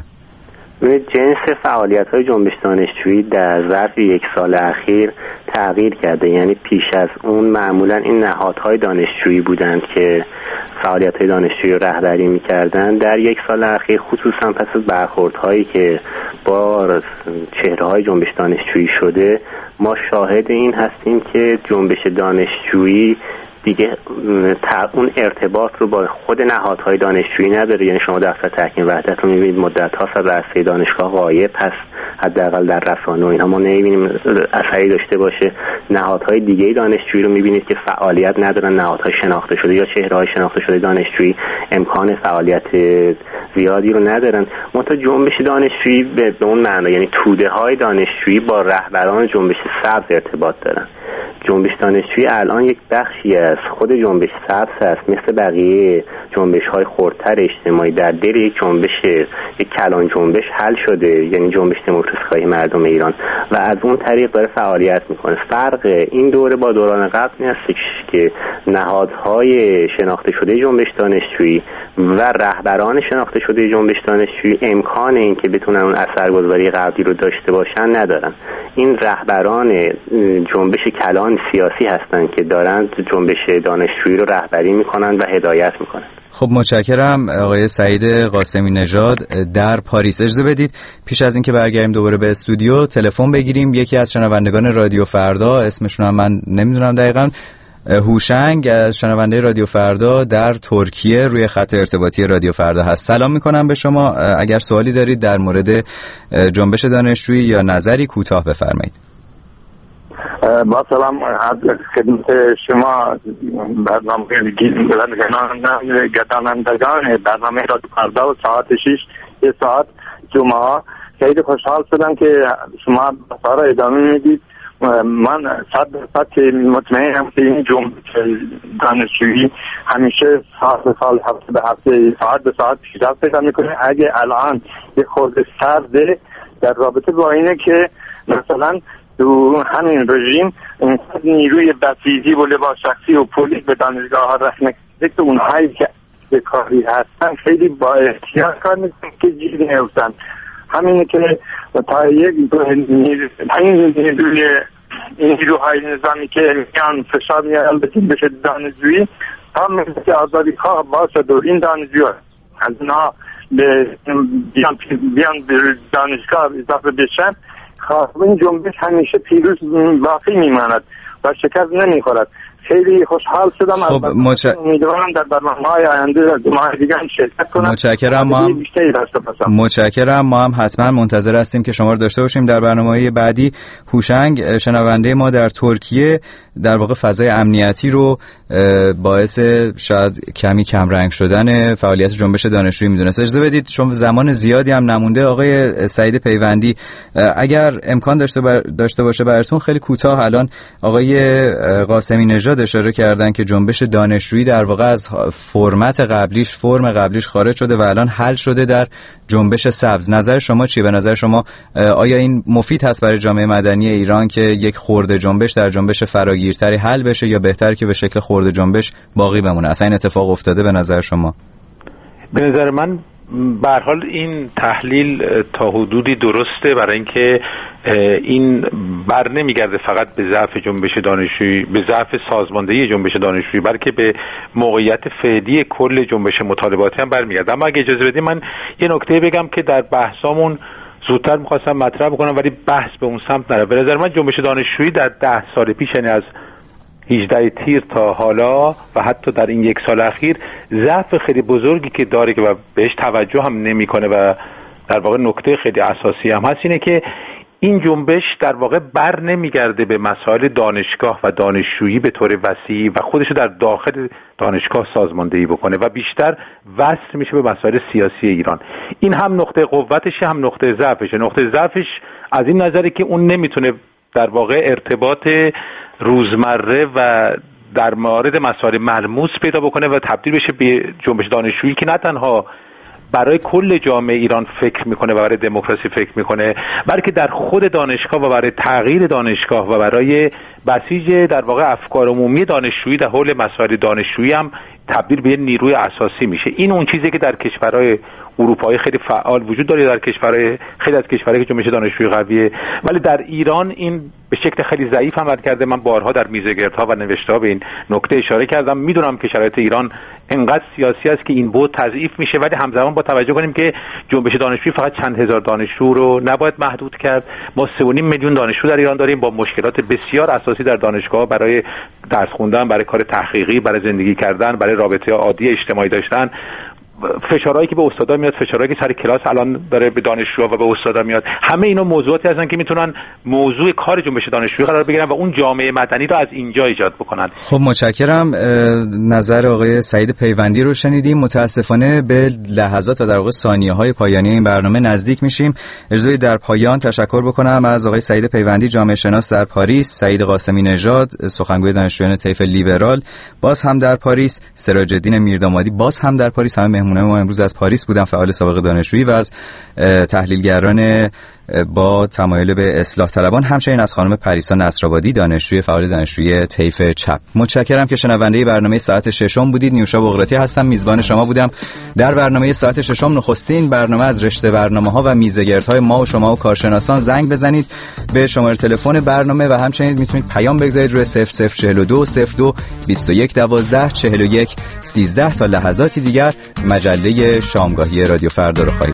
Speaker 19: جنس فعالیت‌های جنبش دانشجویی در ظرف 1 سال اخیر تغییر کرده. یعنی پیش از اون معمولا این نهادهای دانشجویی بودند که فعالیت‌های دانشجویی رو رهبری می‌کردند. در 1 سال اخیر خصوصا پس از برخوردهایی که با چهره‌های جنبش دانشجویی شده، ما شاهد این هستیم که جنبش دانشجویی دیگه اون ارتباط رو با خود نهادهای دانشجویی نداره. یعنی شما دفتر تحکیم وحدت رو می‌بینید مدت‌ها از رأسه دانشگاه غایب هست، حداقل در رسانه و اینها ما نمی‌بینیم اثری داشته باشه. نهادهای دیگه دانشجویی رو می‌بینید که فعالیت ندارن، نهادهای شناخته شده یا چهره‌های شناخته شده دانشجویی امکان فعالیت زیادی رو ندارن. منتها جنبش دانشجویی به اون معنا، یعنی توده‌های دانشجویی با رهبران جنبش سبز ارتباط دارن. جنبش دانشجویی الان یک بخشی از خود جنبش سبز است، مثل بقیه جنبش‌های خردتر اجتماعی در دل یک جنبش، یک کلان جنبش حل شده، یعنی جنبش دموکراسی‌خواهی مردم ایران، و از اون طریق داره فعالیت میکنه. فرق این دوره با دوران قبل این است که نهادهای شناخته شده جنبش دانشجویی و رهبران شناخته شده جنبش دانشجویی امکان این که بتونن اون اثرگذاری قبلی رو داشته باشن ندارن. این رهبران جنبش کلان سیاسی هستن که دارن جنبش دانشجویی رو رهبری میکنن و هدایت میکنن.
Speaker 6: خب متشکرم آقای سعید قاسمی نژاد در پاریس. اجازه بدید پیش از اینکه برگردیم دوباره به استودیو تلفن بگیریم. یکی از شنوندگان رادیو فردا، اسمشون هم من نمیدونم دقیقاً، هوشنگ از شنونده رادیو فردا در ترکیه روی خط ارتباطی رادیو فردا هست. سلام میکنم به شما. اگر سوالی دارید در مورد جنبش دانشجویی یا نظری کوتاه بفرمایید.
Speaker 18: با سلام خدمت شما گردانندگان برنامه رادیو فردا و ساعت 6 یه ساعت جمعه. خیلی خوشحال شدم که شما بسیار ادامه میدید. من 100% که مطمئنم که این جنبش دانشجویی همیشه ساعت به سال، هفته به هفته، ساعت به ساعت پیشرفت پیدا میکنه. اگه الان یه خورده سرده در رابطه با اینه که مثلا تو همین رژیم نیروی بسیجی و لباس شخصی و پلیس به دانشگاه ها رسم نکرده که اونهایی که به کاری هستن خیلی با احتیاط کار میکنن که جیب نیفتن. همینه که تا یک نیروهای نظامی که میان فشار میارن به جنبش دانشجویی هم مثل که آزادی خواه باشد و این دانشجو از اونها بیان به دانشگاه اضافه بشن، این جنبش همیشه پیروز باقی میماند و شکست نمیخورد. خیلی خوشحال شدم.
Speaker 6: خب
Speaker 18: امیدوارم در برنامه‌های آینده ماه دیگه شرکت کنم.
Speaker 6: متشکرم. ما هم حتما منتظر هستیم که شما رو داشته باشیم در برنامه‌های بعدی. هوشنگ شنونده ما در ترکیه در واقع فضای امنیتی رو باعث شاید کمی کم رنگ شدن فعالیت جنبش دانشجویی میدونست. اجازه بدید، چون زمان زیادی هم نمونده، آقای سعید پیوندی اگر امکان داشته باشه براتون خیلی کوتاه، الان آقای قاسمی نژاد اشاره کردن که جنبش دانشجویی در واقع از فرم قبلیش خارج شده و الان حل شده در جنبش سبز. نظر شما چیه؟ به نظر شما آیا این مفید هست برای جامعه مدنی ایران که یک خرده جنبش در جنبش فراگیرتری حل بشه، یا بهتر که به شکل خرده جنبش باقی بمونه؟ اصلا این اتفاق افتاده به نظر شما؟
Speaker 13: به نظر من به هر حال این تحلیل تا حدودی درسته، برای اینکه این بر نمیگرده فقط به ضعف جنبش دانشجویی، به ضعف سازماندهی جنبش دانشجویی، بلکه به موقعیت فعلی کل جنبش مطالباتی هم برمیگرده. اما اگه اجازه بدید من یه نکته بگم که در بحثامون زودتر می‌خواستم مطرح بکنم ولی بحث به اون سمت نره. به نظر من جنبش دانشجویی در 10 سال پیش، یعنی از 18 تیر تا حالا و حتی در این 1 سال اخیر، ضعف خیلی بزرگی که داره که بهش توجه هم نمیکنه و در واقع نکته خیلی اساسی هم هست اینه که این جنبش در واقع بر نمیگرده به مسائل دانشگاه و دانشجویی به طور وسیع و خودشو در داخل دانشگاه سازماندهی بکنه و بیشتر وصل میشه به مسائل سیاسی ایران. این هم نقطه قوتشه هم نقطه ضعفشه. نقطه ضعفش از این نظره که اون نمیتونه در واقع ارتباط روزمره و در مورد مسائل ملموس پیدا بکنه و تبدیل بشه به جنبش دانشجویی که نه تنها برای کل جامعه ایران فکر میکنه و برای دموکراسی فکر میکنه، بلکه در خود دانشگاه و برای تغییر دانشگاه و برای بسیج در واقع افکار عمومی دانشجویی در حول مسائل دانشجویی هم تبدیل به نیروی اساسی میشه. این اون چیزی که در کشورهای اروپایی خیلی فعال وجود داره، در کشورهای خیلی از کشورهایی که جنبش دانشجویی قویه، ولی در ایران این به شکل خیلی ضعیف عمل کرده. من بارها در میزگردها و نوشته‌ها به این نکته اشاره کردم. میدونم که شرایط ایران انقدر سیاسی است که این بود تضعیف میشه، ولی همزمان با توجه کنیم که جنبش دانشجویی فقط چند هزار دانشجو رو نباید محدود کرد. ما 3.5 میلیون دانشجو در ایران داریم با مشکلات بسیار اساسی در دانشگاه، برای درس خوندن، برای کار تحقیقی، برای زندگی کردن، برای رابطه عادی اجتماعی داشتن. فشارهایی که به استادا میاد، فشارهایی که سر کلاس الان داره به دانشجوها و به استادا میاد، همه اینا موضوعاتی هستن که میتونن موضوع کار جنبش دانشجویی قرار بگیرن و اون جامعه مدنی رو از اینجا ایجاد بکنن.
Speaker 6: خب متشکرم. نظر آقای سعید پیوندی رو شنیدیم. متاسفانه به لحظات و در واقع ثانیه‌های پایانی این برنامه نزدیک میشیم. اجازه در پایان تشکر بکنم از آقای سعید پیوندی، جامعه شناس در پاریس، سعید قاسمی نژاد، سخنگوی دانشجویان طیف لیبرال باز هم در پاریس، سراج الدین میردامادی باز هم در پاریس. همه مهمونان ما امروز از پاریس بودن، فعال سابق دانشجویی و از تحلیلگران با تمایل به اصلاح طلبان، همچنین از خانم پریسا نصرآبادی، دانشجوی فعال دانشجویی طیف چپ. متشکرم که شنونده برنامه ساعت ششم بودید. نیوشا بغراتی هستم، میزبان شما بودم در برنامه ساعت ششم. نخستین برنامه از رشته برنامه‌ها و میزگردهای ما و شما و کارشناسان. زنگ بزنید به شماره تلفن برنامه و همچنین میتونید پیام بگذارید روی 0042 02 21 12 41 13. تا لحظاتی دیگر مجله شامگاهی رادیو فردا رو خواهید